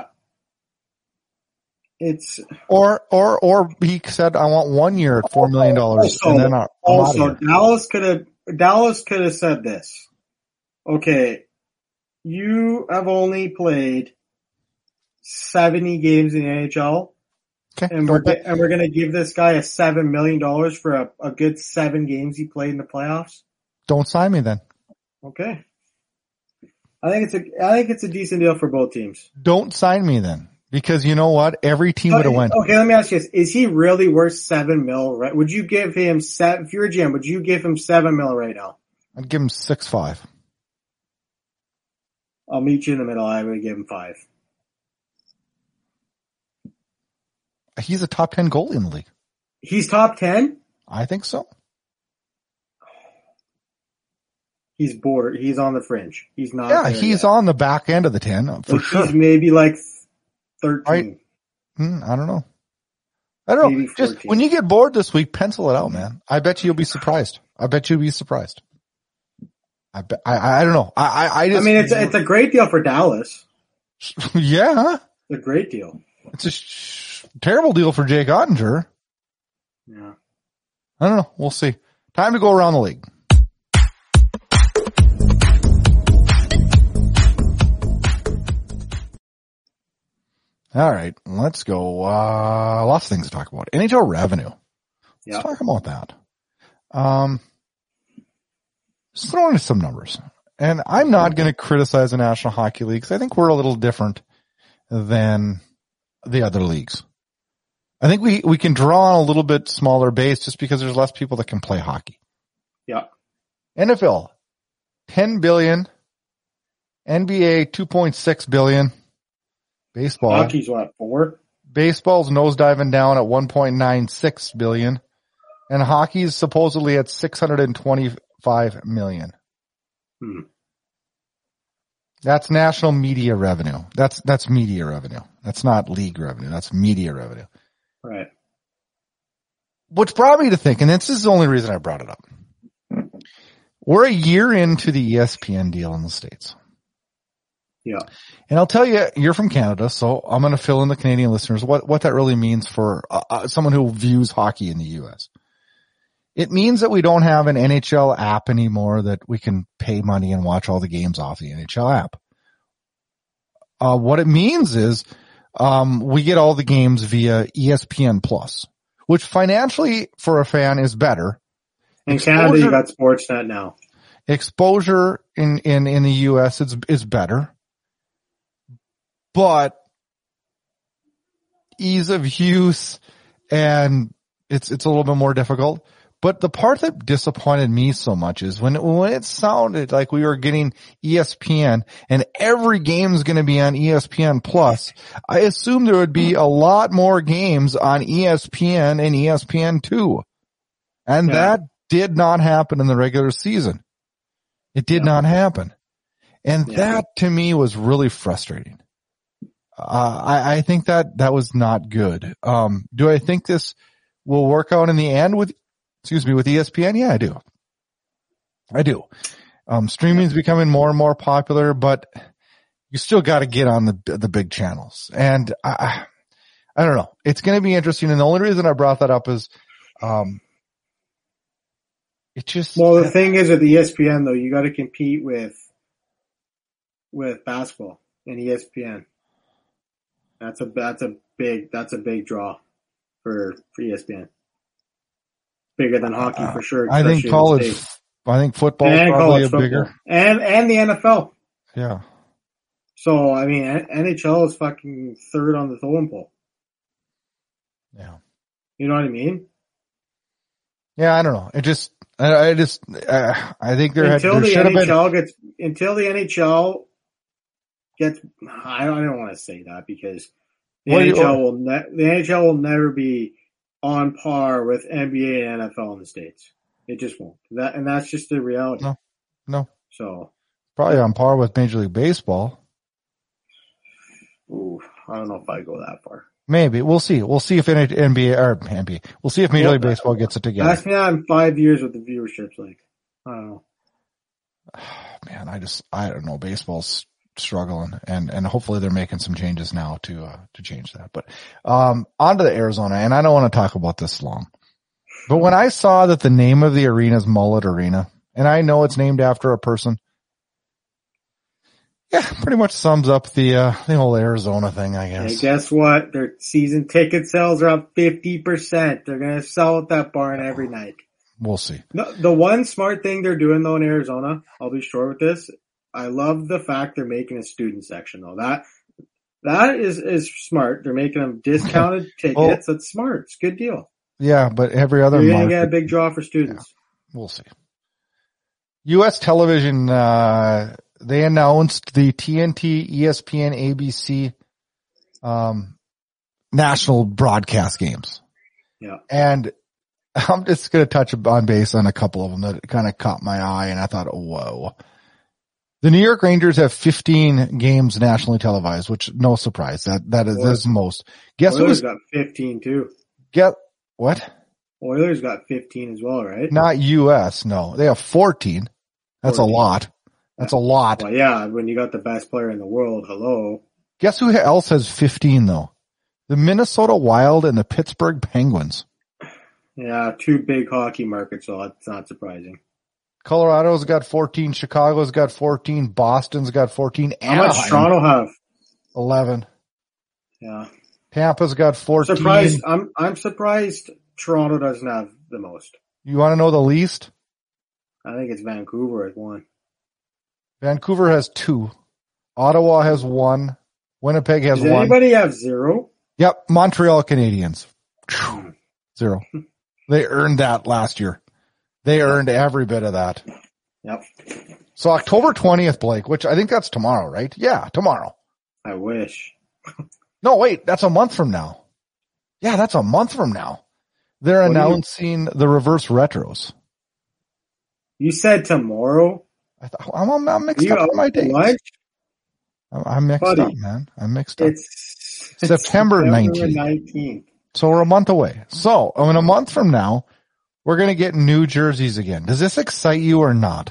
[SPEAKER 2] It's
[SPEAKER 1] or, or, or he said, I want one year at four million dollars
[SPEAKER 2] also,
[SPEAKER 1] and then I'm
[SPEAKER 2] also Dallas could have, Dallas could have said this. Okay. You have only played seventy games in the N H L.
[SPEAKER 1] Okay.
[SPEAKER 2] And we're, and we're going to give this guy a seven million dollars for a, a good seven games he played in the playoffs.
[SPEAKER 1] Don't sign me then.
[SPEAKER 2] Okay. I think it's a, I think it's a decent deal for both teams.
[SPEAKER 1] Don't sign me then. Because you know what? Every team would have went.
[SPEAKER 2] Okay, let me ask you this. Is he really worth seven mil, right? Would you give him seven, if you're a G M, would you give him seven mil right now?
[SPEAKER 1] I'd give him six, five.
[SPEAKER 2] I'll meet you in the middle. I would give him five.
[SPEAKER 1] He's a top ten goalie in the league.
[SPEAKER 2] He's top ten?
[SPEAKER 1] I think so.
[SPEAKER 2] He's border. He's on the fringe. He's not.
[SPEAKER 1] Yeah, he's
[SPEAKER 2] yet.
[SPEAKER 1] on the back end of the ten for
[SPEAKER 2] like
[SPEAKER 1] sure.
[SPEAKER 2] He's maybe like thirteen.
[SPEAKER 1] I, hmm, I don't know. I don't know. Just when you get bored this week, pencil it out, man. I bet you you'll be surprised. I bet you'll be surprised. I bet, I, I don't know. I, I, I just.
[SPEAKER 2] I mean, it's a, it's a great deal for Dallas.
[SPEAKER 1] Yeah.
[SPEAKER 2] It's a great deal.
[SPEAKER 1] It's a sh- terrible deal for Jake Ottinger.
[SPEAKER 2] Yeah.
[SPEAKER 1] I don't know. We'll see. Time to go around the league. All right, let's go. Uh, lots of things to talk about. N H L revenue.
[SPEAKER 2] Yeah.
[SPEAKER 1] Let's talk about that. Um, just throwing in some numbers. And I'm not going to criticize the National Hockey League because I think we're a little different than the other leagues. I think we, we can draw on a little bit smaller base just because there's less people that can play hockey.
[SPEAKER 2] Yeah.
[SPEAKER 1] N F L, ten billion. N B A, two point six billion. Baseball.
[SPEAKER 2] Hockey's what, four?
[SPEAKER 1] Baseball's nosediving down at one point nine six billion. And hockey's supposedly at six hundred twenty-five million.
[SPEAKER 2] Hmm.
[SPEAKER 1] That's national media revenue. That's, that's media revenue. That's not league revenue. That's media revenue.
[SPEAKER 2] Right.
[SPEAKER 1] Which brought me to think, and this is the only reason I brought it up. We're a year into the E S P N deal in the States.
[SPEAKER 2] Yeah.
[SPEAKER 1] And I'll tell you, you're from Canada, so I'm going to fill in the Canadian listeners what, what that really means for uh, uh, someone who views hockey in the U S. It means that we don't have an N H L app anymore that we can pay money and watch all the games off the N H L app. Uh, what it means is, um, we get all the games via E S P N Plus, which financially for a fan is better.
[SPEAKER 2] In
[SPEAKER 1] Exposure,
[SPEAKER 2] Canada, you got Sportsnet now.
[SPEAKER 1] Exposure in, in, in the U S is, is better, but ease of use and it's, it's a little bit more difficult. But the part that disappointed me so much is when, when it sounded like we were getting E S P N and every game's going to be on E S P N Plus, I assumed there would be a lot more games on E S P N and E S P N two. And yeah. that did not happen in the regular season. It did yeah. not happen. And yeah. that to me was really frustrating. Uh, I, I think that that was not good. Um, do I think this will work out in the end with, excuse me, with E S P N? Yeah, I do. I do. Um, streaming is becoming more and more popular, but you still got to get on the, the big channels. And I, I don't know. It's going to be interesting. And the only reason I brought that up is, um, it just,
[SPEAKER 2] well, the thing is with E S P N though, you got to compete with, with basketball and E S P N. That's a, that's a big, that's a big draw for, for E S P N. Bigger than hockey uh, for sure.
[SPEAKER 1] I think college, I think football is probably a football. bigger.
[SPEAKER 2] And, and the N F L.
[SPEAKER 1] Yeah.
[SPEAKER 2] So, I mean, N H L is fucking third on the totem pole.
[SPEAKER 1] Yeah.
[SPEAKER 2] You know what I mean?
[SPEAKER 1] Yeah, I don't know. It just, I, I just, uh, I think there,
[SPEAKER 2] until
[SPEAKER 1] had, there
[SPEAKER 2] the
[SPEAKER 1] should
[SPEAKER 2] N H L
[SPEAKER 1] have been.
[SPEAKER 2] gets, until the N H L gets, I don't, I don't want to say that because the
[SPEAKER 1] What
[SPEAKER 2] N H L
[SPEAKER 1] you,
[SPEAKER 2] will, ne- the N H L will never be on par with N B A and N F L in the States. It just won't. That, and that's just the reality.
[SPEAKER 1] No, no.
[SPEAKER 2] So.
[SPEAKER 1] Probably on par with Major League Baseball.
[SPEAKER 2] Ooh, I don't know if I go that far.
[SPEAKER 1] Maybe. We'll see. We'll see if N B A or N B A. We'll see if Major League Baseball gets it together.
[SPEAKER 2] Ask me that in five years what the viewership's like. I don't know.
[SPEAKER 1] Man, I just, I don't know. Baseball's struggling and, and hopefully they're making some changes now to, uh, to change that. But, um, on to the Arizona, and I don't want to talk about this long, but when I saw that the name of the arena is Mullet Arena, and I know it's named after a person, yeah, pretty much sums up the, uh, the whole Arizona thing, I guess.
[SPEAKER 2] Hey, guess what? Their season ticket sales are up fifty percent. They're going to sell at that barn every night.
[SPEAKER 1] We'll see.
[SPEAKER 2] No, the one smart thing they're doing though in Arizona, I'll be short with this. I love the fact they're making a student section though. That, that is, is smart. They're making them discounted tickets. Well, that's smart. It's a good deal.
[SPEAKER 1] Yeah, but every other
[SPEAKER 2] You're going to get a big draw for students.
[SPEAKER 1] Yeah, we'll see. U S television, uh, they announced the T N T, E S P N, A B C, um, national broadcast games.
[SPEAKER 2] Yeah.
[SPEAKER 1] And I'm just going to touch on base on a couple of them that kind of caught my eye and I thought, oh, whoa. The New York Rangers have fifteen games nationally televised, which no surprise. That, that is, is most. Guess
[SPEAKER 2] Oilers
[SPEAKER 1] who was,
[SPEAKER 2] got fifteen too.
[SPEAKER 1] Get what?
[SPEAKER 2] Oilers got fifteen as well, right?
[SPEAKER 1] Not U S. No, they have fourteen. That's fourteen. A lot. That's a lot.
[SPEAKER 2] Well, yeah, when you got the best player in the world, hello.
[SPEAKER 1] Guess who else has fifteen though? The Minnesota Wild and the Pittsburgh Penguins.
[SPEAKER 2] Yeah, two big hockey markets, so that's not surprising.
[SPEAKER 1] Colorado's got fourteen, Chicago's got fourteen, Boston's got fourteen.
[SPEAKER 2] How much Toronto have?
[SPEAKER 1] eleven.
[SPEAKER 2] Yeah.
[SPEAKER 1] Tampa's got fourteen.
[SPEAKER 2] Surprised, I'm, I'm surprised Toronto doesn't have the most.
[SPEAKER 1] You want to know the least?
[SPEAKER 2] I think it's Vancouver at one.
[SPEAKER 1] Vancouver has two. Ottawa has one. Winnipeg has
[SPEAKER 2] Does
[SPEAKER 1] one.
[SPEAKER 2] Anybody have zero?
[SPEAKER 1] Yep. Montreal Canadiens. Zero. They earned that last year. They earned every bit of that.
[SPEAKER 2] Yep.
[SPEAKER 1] So October twentieth, Blake, which I think that's tomorrow, right? Yeah, tomorrow.
[SPEAKER 2] I wish.
[SPEAKER 1] No, wait, that's a month from now. Yeah, that's a month from now. They're what announcing you... the reverse retros.
[SPEAKER 2] You said tomorrow?
[SPEAKER 1] I thought, I'm, I'm mixed up in my dates. What? I'm mixed Buddy, up, man. I'm mixed up.
[SPEAKER 2] It's,
[SPEAKER 1] it's September nineteenth. So we're a month away. So in a month from now, we're going to get new jerseys again. Does this excite you or not?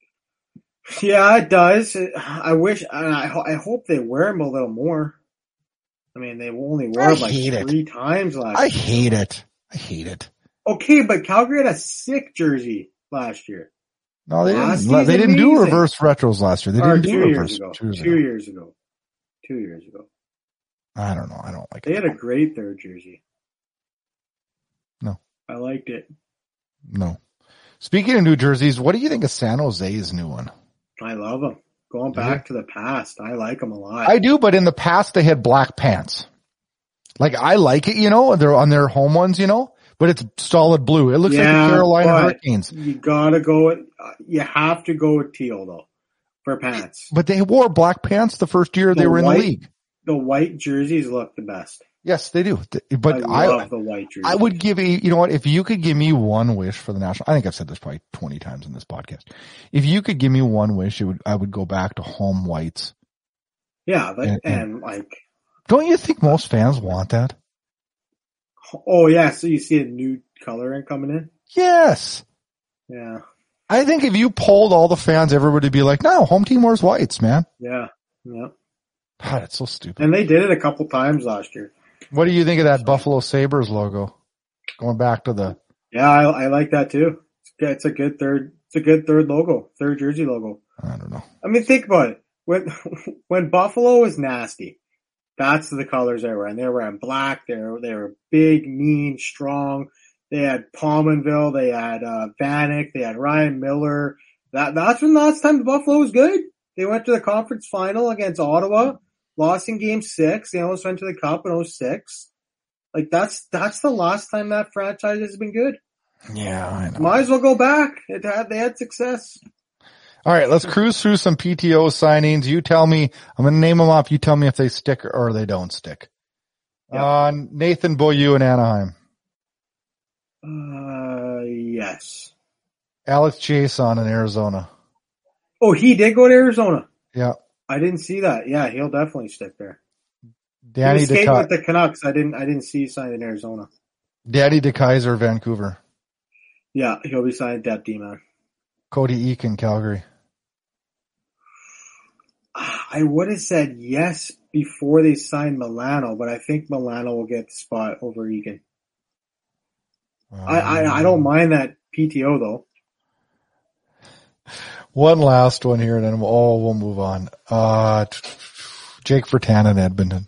[SPEAKER 2] Yeah, it does. I wish, I, I hope they wear them a little more. I mean, they only wore them like three it. times last
[SPEAKER 1] I
[SPEAKER 2] year. I
[SPEAKER 1] hate it. I hate it.
[SPEAKER 2] Okay, but Calgary had a sick jersey last year.
[SPEAKER 1] No, they didn't. They didn't amazing. do reverse retros last year. They didn't
[SPEAKER 2] or
[SPEAKER 1] do
[SPEAKER 2] two
[SPEAKER 1] reverse.
[SPEAKER 2] Years ago.
[SPEAKER 1] Two, years,
[SPEAKER 2] two
[SPEAKER 1] ago.
[SPEAKER 2] years ago. Two years ago.
[SPEAKER 1] I don't know. I don't like
[SPEAKER 2] they
[SPEAKER 1] it.
[SPEAKER 2] They had a great third jersey.
[SPEAKER 1] No.
[SPEAKER 2] I liked it.
[SPEAKER 1] No. Speaking of new jerseys, what do you think of San Jose's new one?
[SPEAKER 2] I love them. Going back to the past, I like them a lot.
[SPEAKER 1] I do, but in the past they had black pants. Like, I like it, you know, they're on their home ones, you know, but it's solid blue. It looks
[SPEAKER 2] yeah,
[SPEAKER 1] like the Carolina Hurricanes.
[SPEAKER 2] You gotta go with, you have to go with teal though, for pants.
[SPEAKER 1] But they wore black pants the first year
[SPEAKER 2] the
[SPEAKER 1] they were in
[SPEAKER 2] white,
[SPEAKER 1] the league.
[SPEAKER 2] The white jerseys look the best.
[SPEAKER 1] Yes, they do. But
[SPEAKER 2] I love
[SPEAKER 1] I,
[SPEAKER 2] the white jerseys.
[SPEAKER 1] I would give a, you know what, if you could give me one wish for the national, I think I've said this probably twenty times in this podcast. If you could give me one wish, it would, I would go back to home whites.
[SPEAKER 2] Yeah, but, and,
[SPEAKER 1] and,
[SPEAKER 2] and like.
[SPEAKER 1] Don't you think most fans want that?
[SPEAKER 2] Oh yeah, so you see a new coloring coming in?
[SPEAKER 1] Yes.
[SPEAKER 2] Yeah.
[SPEAKER 1] I think if you polled all the fans, everybody would be like, no, home team wears whites, man.
[SPEAKER 2] Yeah. Yeah.
[SPEAKER 1] God, it's so stupid.
[SPEAKER 2] And they did it a couple times last year.
[SPEAKER 1] What do you think of that Buffalo Sabres logo? Going back to the.
[SPEAKER 2] Yeah, I, I like that too. It's a good third, it's a good third logo, third jersey logo.
[SPEAKER 1] I don't know.
[SPEAKER 2] I mean, think about it. When, when Buffalo was nasty, that's the colors they were in. They were in black. They were, they were big, mean, strong. They had Palmanville. They had, uh, Vanek. They had Ryan Miller. That, that's when the last time Buffalo was good. They went to the conference final against Ottawa, lost in game six. They almost went to the cup in oh six. Like that's, that's the last time that franchise has been good.
[SPEAKER 1] Yeah, I know.
[SPEAKER 2] Might as well go back. It had, they had success.
[SPEAKER 1] All right, let's cruise through some P T O signings. You tell me, I'm going to name them off. You tell me if they stick or they don't stick.
[SPEAKER 2] Yep.
[SPEAKER 1] Uh, Nathan Beaulieu in Anaheim.
[SPEAKER 2] Uh, yes.
[SPEAKER 1] Alex Chiasson in Arizona.
[SPEAKER 2] Oh, he did go to Arizona.
[SPEAKER 1] Yeah.
[SPEAKER 2] I didn't see that. Yeah, he'll definitely stick there.
[SPEAKER 1] Danny
[SPEAKER 2] he was skating
[SPEAKER 1] DeKai-
[SPEAKER 2] with the Canucks. I didn't. I didn't see he signed in Arizona.
[SPEAKER 1] Daddy DeKaiser, Vancouver.
[SPEAKER 2] Yeah, he'll be signed at D-Man.
[SPEAKER 1] Cody Eakin, Calgary.
[SPEAKER 2] I would have said yes before they signed Milano, but I think Milano will get the spot over Eakin. Um, I, I I don't mind that P T O though.
[SPEAKER 1] One last one here, and then we'll, oh, we'll move on. Uh, Jake Virtanen, Edmonton.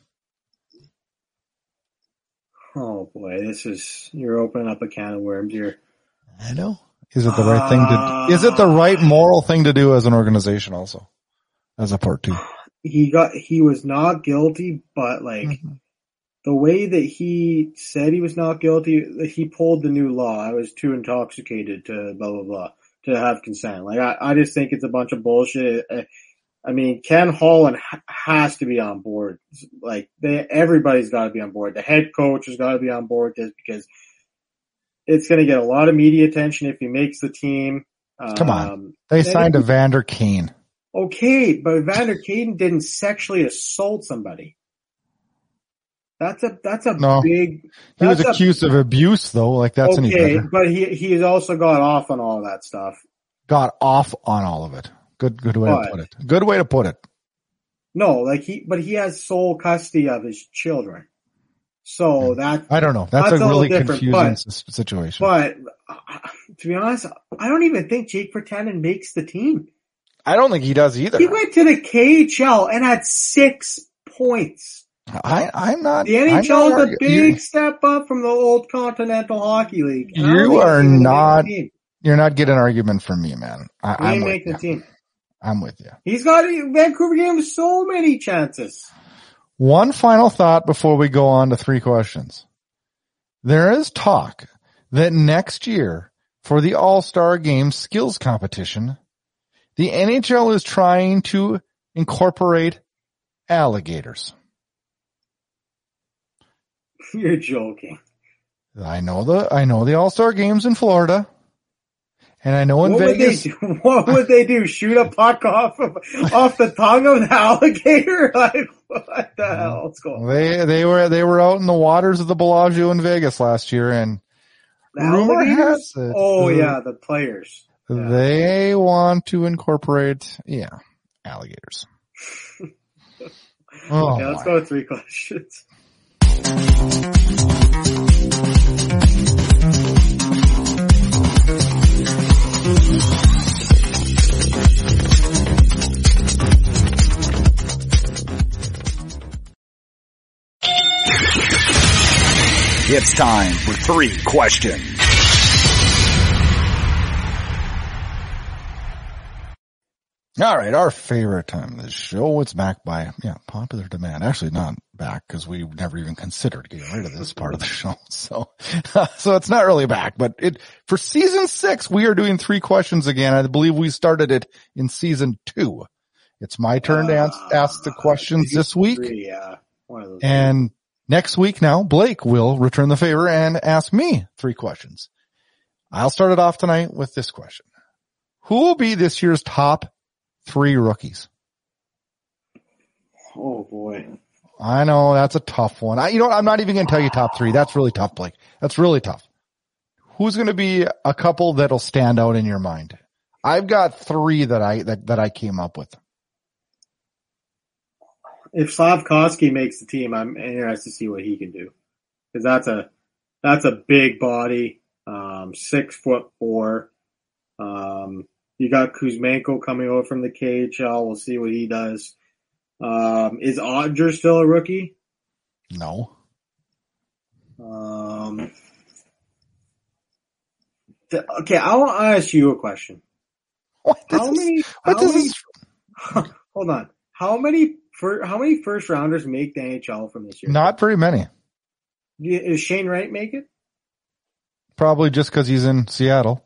[SPEAKER 2] Oh boy, this is you're opening up a can of worms here.
[SPEAKER 1] I know. Is it the right uh, thing to? Is it the right moral thing to do as an organization? Also, as a part two,
[SPEAKER 2] he got he was not guilty, but like mm-hmm. the way that he said he was not guilty, he pulled the new law. I was too intoxicated to blah blah blah to have consent. Like I, I just think it's a bunch of bullshit. I mean, Ken Holland ha- has to be on board. Like they, everybody's got to be on board. The head coach has got to be on board this because it's going to get a lot of media attention if he makes the team.
[SPEAKER 1] Come on. Um, they signed a Vander Kane.
[SPEAKER 2] Okay, but Vander Kane didn't sexually assault somebody. That's a, that's a
[SPEAKER 1] no,
[SPEAKER 2] big,
[SPEAKER 1] he was accused a, of abuse though. Like that's
[SPEAKER 2] okay,
[SPEAKER 1] any better.
[SPEAKER 2] But he, he's also got off on all that stuff.
[SPEAKER 1] Got off on all of it. Good, good way but, to put it. Good way to put it.
[SPEAKER 2] No, like he, but he has sole custody of his children. So that
[SPEAKER 1] I don't know. That's, that's a, a really confusing
[SPEAKER 2] but,
[SPEAKER 1] situation.
[SPEAKER 2] But uh, to be honest, I don't even think Jake Virtanen makes the team.
[SPEAKER 1] I don't think he does either.
[SPEAKER 2] He went to the K H L and had six points.
[SPEAKER 1] I, I'm not.
[SPEAKER 2] The N H L is a
[SPEAKER 1] argue.
[SPEAKER 2] big
[SPEAKER 1] you,
[SPEAKER 2] step up from the old Continental Hockey League.
[SPEAKER 1] You are not. You're not getting an argument from me, man. I,
[SPEAKER 2] he
[SPEAKER 1] I'm
[SPEAKER 2] ain't
[SPEAKER 1] with
[SPEAKER 2] making
[SPEAKER 1] you.
[SPEAKER 2] the team.
[SPEAKER 1] I'm with you.
[SPEAKER 2] He's got Vancouver gave him so many chances.
[SPEAKER 1] One final thought before we go on to three questions. There is talk that next year for the All-Star Game skills competition, the N H L is trying to incorporate alligators.
[SPEAKER 2] You're joking.
[SPEAKER 1] I know the I know the All-Star Game's in Florida. And I know in
[SPEAKER 2] what
[SPEAKER 1] Vegas.
[SPEAKER 2] Would they do? What would they do? Shoot a puck off of, off the tongue of the alligator? Like, what the hell? What's going on?
[SPEAKER 1] They, they were, they were out in the waters of the Bellagio in Vegas last year and
[SPEAKER 2] the rumor has it. Oh the, yeah, the players. Yeah.
[SPEAKER 1] They want to incorporate, yeah, alligators.
[SPEAKER 2] oh, okay, let's my. go with three questions.
[SPEAKER 3] It's time for three questions.
[SPEAKER 1] All right, our favorite time of the show. It's back by, yeah, popular demand. Actually, not back because we never even considered getting rid of this part of the show. So, so it's not really back, but it, for season six, we are doing three questions again. I believe we started it in season two. It's my turn to ask, ask the questions this week.
[SPEAKER 2] Three, yeah. One of those
[SPEAKER 1] And three. Next week now, Blake will return the favor and ask me three questions. I'll start it off tonight with this question. Who will be this year's top three rookies?
[SPEAKER 2] Oh boy.
[SPEAKER 1] I know that's a tough one. I, you know what? I'm not even going to tell you top three. That's really tough, Blake. That's really tough. Who's going to be a couple that'll stand out in your mind? I've got three that I, that, that I came up with.
[SPEAKER 2] If Slafkovsky makes the team, I'm interested to see what he can do. Cause that's a, that's a big body, um, six foot four. Um, you got Kuzmenko coming over from the K H L. We'll see what he does. Um, is Odger still a rookie?
[SPEAKER 1] No.
[SPEAKER 2] Um, th- okay, I want to ask you a question.
[SPEAKER 1] What
[SPEAKER 2] how
[SPEAKER 1] this,
[SPEAKER 2] many?
[SPEAKER 1] What
[SPEAKER 2] how many
[SPEAKER 1] this?
[SPEAKER 2] hold on. How many? For, how many first rounders make the N H L from this year?
[SPEAKER 1] Not very many.
[SPEAKER 2] Does Shane Wright make it?
[SPEAKER 1] Probably just because he's in Seattle.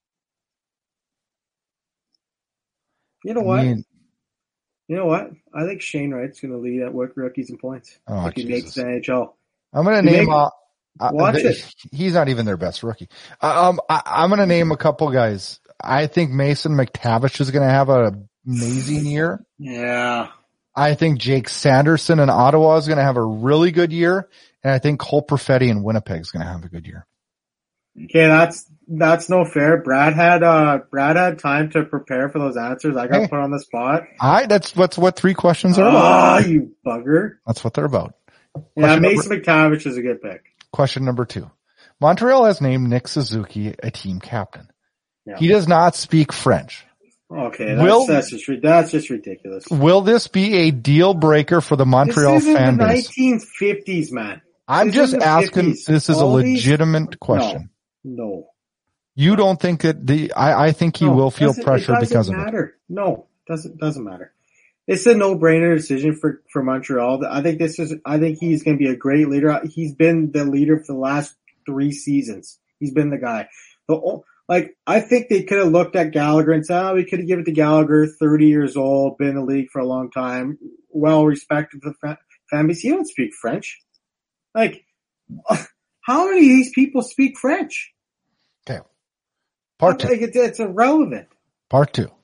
[SPEAKER 2] You know what?
[SPEAKER 1] I mean,
[SPEAKER 2] you know what? I think Shane Wright's going to lead at work rookies and points.
[SPEAKER 1] Oh,
[SPEAKER 2] if he
[SPEAKER 1] Jesus.
[SPEAKER 2] makes the N H L.
[SPEAKER 1] I'm going to name.
[SPEAKER 2] Make,
[SPEAKER 1] uh,
[SPEAKER 2] watch
[SPEAKER 1] uh,
[SPEAKER 2] it.
[SPEAKER 1] He's not even their best rookie. Uh, um, I, I'm going to name a couple guys. I think Mason McTavish is going to have an amazing year.
[SPEAKER 2] Yeah.
[SPEAKER 1] I think Jake Sanderson in Ottawa is going to have a really good year, and I think Cole Perfetti in Winnipeg is going to have a good year.
[SPEAKER 2] Okay, that's that's no fair. Brad had uh Brad had time to prepare for those answers. I got
[SPEAKER 1] Hey.
[SPEAKER 2] put on the spot.
[SPEAKER 1] I that's what's what three questions are
[SPEAKER 2] Ah,
[SPEAKER 1] about.
[SPEAKER 2] you bugger.
[SPEAKER 1] That's what they're about.
[SPEAKER 2] Yeah,
[SPEAKER 1] Question
[SPEAKER 2] Mason McTavish is a good pick.
[SPEAKER 1] Question number two. Montreal has named Nick Suzuki a team captain.
[SPEAKER 2] Yeah.
[SPEAKER 1] He does not speak French.
[SPEAKER 2] Okay, that's,
[SPEAKER 1] Will-
[SPEAKER 2] that's just that's just ridiculous.
[SPEAKER 1] Will this be a deal breaker for the Montreal
[SPEAKER 2] this is
[SPEAKER 1] fan
[SPEAKER 2] in the
[SPEAKER 1] base?
[SPEAKER 2] nineteen fifties, man.
[SPEAKER 1] I'm
[SPEAKER 2] This
[SPEAKER 1] just
[SPEAKER 2] is the
[SPEAKER 1] asking.
[SPEAKER 2] fifties.
[SPEAKER 1] This is a
[SPEAKER 2] All these-
[SPEAKER 1] legitimate question.
[SPEAKER 2] No. no.
[SPEAKER 1] You don't think that the? I, I think he
[SPEAKER 2] No,
[SPEAKER 1] will feel
[SPEAKER 2] doesn't-
[SPEAKER 1] pressure
[SPEAKER 2] it doesn't
[SPEAKER 1] because of it.
[SPEAKER 2] matter. No, doesn't doesn't matter. It's a no-brainer decision for for Montreal. I think this is. I think he's going to be a great leader. He's been the leader for the last three seasons. He's been the guy. The like I think they could have looked at Gallagher and said, "Oh, we could have given it to Gallagher, thirty years old, been in the league for a long time, well respected for the fan base. He don't speak French. Like, how many of these people speak French?
[SPEAKER 1] Okay. Part two.
[SPEAKER 2] Like, it's, it's irrelevant.
[SPEAKER 1] Part two.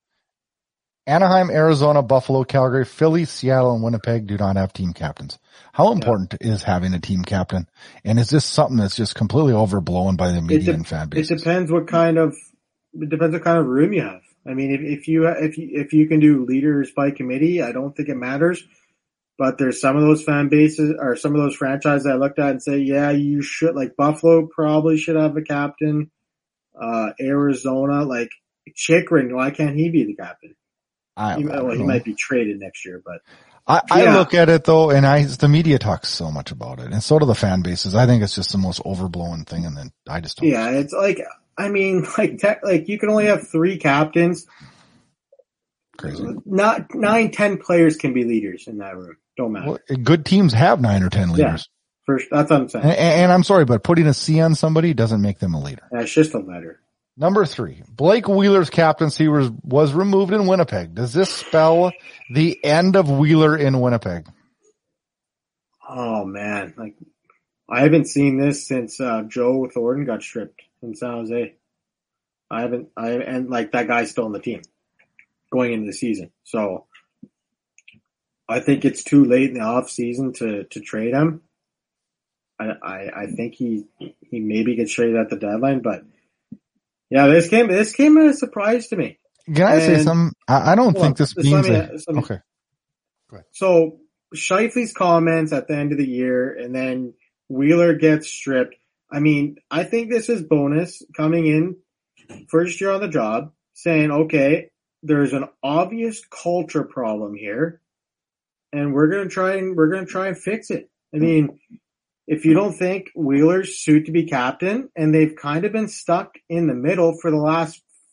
[SPEAKER 1] Anaheim, Arizona, Buffalo, Calgary, Philly, Seattle, and Winnipeg do not have team captains. How important yeah. is having a team captain? And is this something that's just completely overblown by the media
[SPEAKER 2] de-
[SPEAKER 1] and fan base?
[SPEAKER 2] It depends what kind of, it depends what kind of room you have. I mean, if, if you, if you, if you can do leaders by committee, I don't think it matters. But there's some of those fan bases or some of those franchises I looked at and say, yeah, you should, like Buffalo probably should have a captain. Uh, Arizona, like Chikrin, why can't he be the captain?
[SPEAKER 1] I,
[SPEAKER 2] he,
[SPEAKER 1] I
[SPEAKER 2] well, he
[SPEAKER 1] know.
[SPEAKER 2] might be traded next year, but
[SPEAKER 1] I, I
[SPEAKER 2] yeah.
[SPEAKER 1] look at it though, and I the media talks so much about it, and so do the fan bases. I think it's just the most overblown thing, and then I just don't.
[SPEAKER 2] Yeah, it's like I mean, like te- like you can only have three captains.
[SPEAKER 1] Crazy.
[SPEAKER 2] Not nine, ten players can be leaders in that room. Don't matter.
[SPEAKER 1] Well, good teams have nine or ten leaders.
[SPEAKER 2] Yeah, first, that's what I'm saying.
[SPEAKER 1] And, and I'm sorry, but putting a C on somebody doesn't make them a leader.
[SPEAKER 2] That's just a letter.
[SPEAKER 1] Number three, Blake Wheeler's captaincy was, was removed in Winnipeg. Does this spell the end of Wheeler in Winnipeg?
[SPEAKER 2] Oh man, like I haven't seen this since uh, Joe Thornton got stripped in San Jose. I haven't, I and like that guy's still on the team going into the season. So I think it's too late in the off season to to trade him. I I, I think he he maybe gets traded at the deadline, but. Yeah, this came this came as a surprise to me.
[SPEAKER 1] Can I
[SPEAKER 2] and,
[SPEAKER 1] say something? I, I don't
[SPEAKER 2] well,
[SPEAKER 1] think this
[SPEAKER 2] just
[SPEAKER 1] means
[SPEAKER 2] let me,
[SPEAKER 1] that.
[SPEAKER 2] just let me,
[SPEAKER 1] Okay. Go ahead.
[SPEAKER 2] So Scheifele's comments at the end of the year, and then Wheeler gets stripped. I mean, I think this is bonus coming in first year on the job, saying, okay, there's an obvious culture problem here, and we're gonna try and we're gonna try and fix it. I mean. If you don't think Wheeler's suit to be captain, and they've kind of been stuck in the middle for the last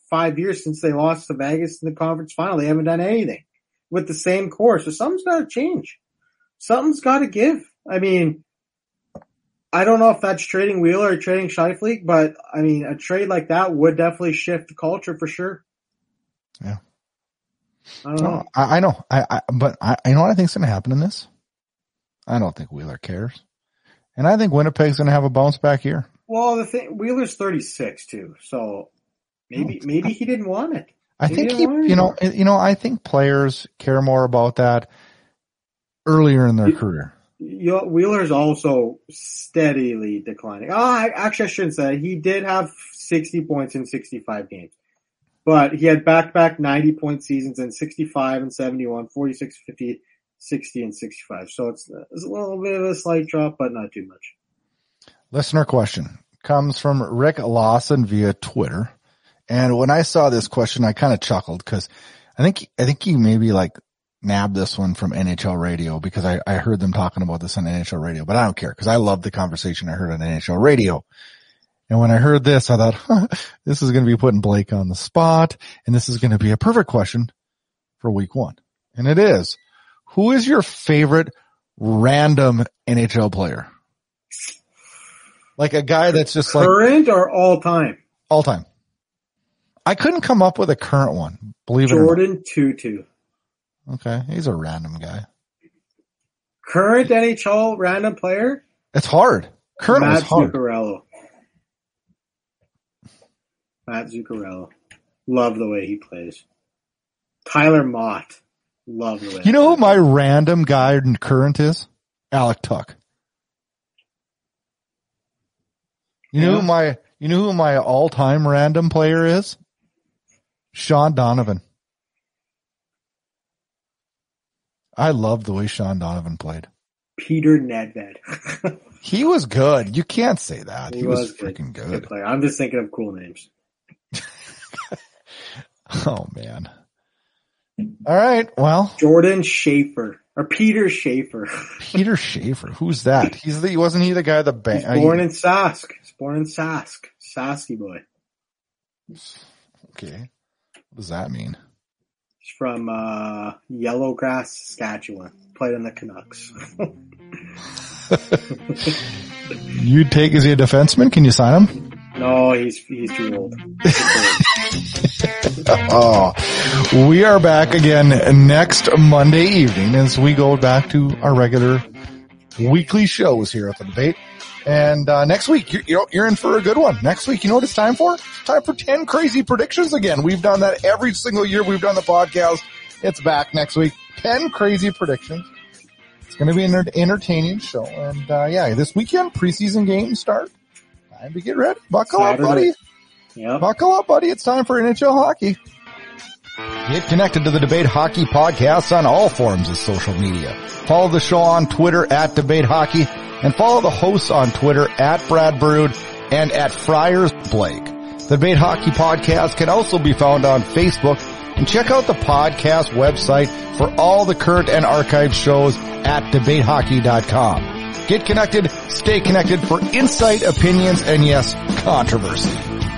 [SPEAKER 2] five years since they lost to Vegas in the conference final. They haven't done anything with the same core. So something's got to change. Something's got to give. I mean, I don't know if that's trading Wheeler or trading Scheifele, but I mean, a trade like that would definitely shift the culture for sure.
[SPEAKER 1] Yeah.
[SPEAKER 2] I don't know.
[SPEAKER 1] No, I, I know. I, I but I, I know what I think's going to happen in this. I don't think Wheeler cares. And I think Winnipeg's going to have a bounce back year.
[SPEAKER 2] Well, the thing, Wheeler's thirty-six too, so maybe, maybe he didn't want it.
[SPEAKER 1] I
[SPEAKER 2] Maybe
[SPEAKER 1] think
[SPEAKER 2] he
[SPEAKER 1] he,
[SPEAKER 2] didn't want
[SPEAKER 1] you know,
[SPEAKER 2] it.
[SPEAKER 1] you know, I think players care more about that earlier in their
[SPEAKER 2] You-
[SPEAKER 1] career.
[SPEAKER 2] You know, Wheeler's also steadily declining. Oh, I, actually, I shouldn't say. He did have sixty points in sixty-five games. But he had back-to-back ninety-point seasons in sixty-five and seventy-one, forty-six, fifty, sixty, and sixty-five. So it's, it's a little bit of a slight drop, but not too much.
[SPEAKER 1] Listener question comes from Rick Lawson via Twitter. And when I saw this question, I kind of chuckled because I think, I think he maybe like nabbed this one from N H L radio because I, I heard them talking about this on N H L radio, but I don't care because I love the conversation I heard on N H L radio. And when I heard this, I thought, huh, this is going to be putting Blake on the spot and this is going to be a perfect question for week one. And it is, who is your favorite random N H L player? Like a guy that's just like
[SPEAKER 2] Current or all time?
[SPEAKER 1] all time. I couldn't come up with a current one, believe it or
[SPEAKER 2] Jordan Tutu.
[SPEAKER 1] not. Okay. He's a random guy.
[SPEAKER 2] Current N H L random player?
[SPEAKER 1] It's hard. Current was
[SPEAKER 2] Matt
[SPEAKER 1] hard.
[SPEAKER 2] Zuccarello. Matt Zuccarello. Love the way he plays. Tyler Mott. Love the way
[SPEAKER 1] You know who
[SPEAKER 2] he
[SPEAKER 1] my random guy in current is? Alec Tuck. You know
[SPEAKER 2] Yeah.
[SPEAKER 1] who my, you know who my all-time random player is? Sean Donovan. I love the way Sean Donovan played.
[SPEAKER 2] Peter Nedved.
[SPEAKER 1] He was good. You can't say that. He,
[SPEAKER 2] He
[SPEAKER 1] was,
[SPEAKER 2] was good.
[SPEAKER 1] freaking
[SPEAKER 2] Good
[SPEAKER 1] good.
[SPEAKER 2] player. I'm just thinking of cool names.
[SPEAKER 1] Oh man. All right. Well,
[SPEAKER 2] Jordan Schaefer. Or Peter Schaefer.
[SPEAKER 1] Peter Schaefer. Who's that? He's the, wasn't he the guy that
[SPEAKER 2] He's
[SPEAKER 1] bang?
[SPEAKER 2] born in Sask. He's born in Sask. Sasky boy.
[SPEAKER 1] Okay. What does that mean?
[SPEAKER 2] He's from uh, Yellowgrass, Saskatchewan. Played in the Canucks.
[SPEAKER 1] You'd take as a defenseman? Can you sign him?
[SPEAKER 2] No, he's he's too old.
[SPEAKER 1] Oh, we are back again next Monday evening as we go back to our regular weekly shows here at the Debate. And uh, next week, you're, you're in for a good one. Next week, you know what it's time for? It's time for ten crazy predictions again. We've done that every single year we've done the podcast. It's back next week. ten crazy predictions. It's going to be an entertaining show. And uh, yeah, this weekend, preseason games start. Time to get ready. Buckle
[SPEAKER 2] Saturday.
[SPEAKER 1] up, buddy.
[SPEAKER 2] Yep.
[SPEAKER 1] Buckle up, buddy. It's time for N H L hockey. Get connected to the Debate Hockey Podcast on all forms of social media. Follow the show on Twitter at Debate Hockey and follow the hosts on Twitter at Brad Brood and at Friars Blake. The Debate Hockey Podcast can also be found on Facebook, and check out the podcast website for all the current and archived shows at debate hockey dot com. Get connected, stay connected for insight, opinions, and yes, controversy.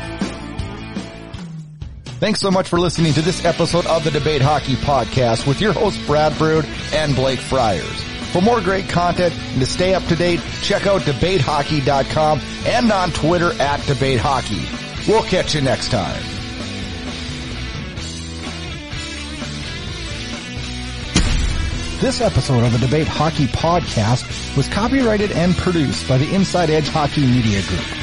[SPEAKER 1] Thanks so much for listening to this episode of the Debate Hockey Podcast with your hosts Brad Brood and Blake Friars. For more great content and to stay up to date, check out debate hockey dot com and on Twitter at Debate Hockey. We'll catch you next time. This episode of the Debate Hockey Podcast was copyrighted and produced by the Inside Edge Hockey Media Group.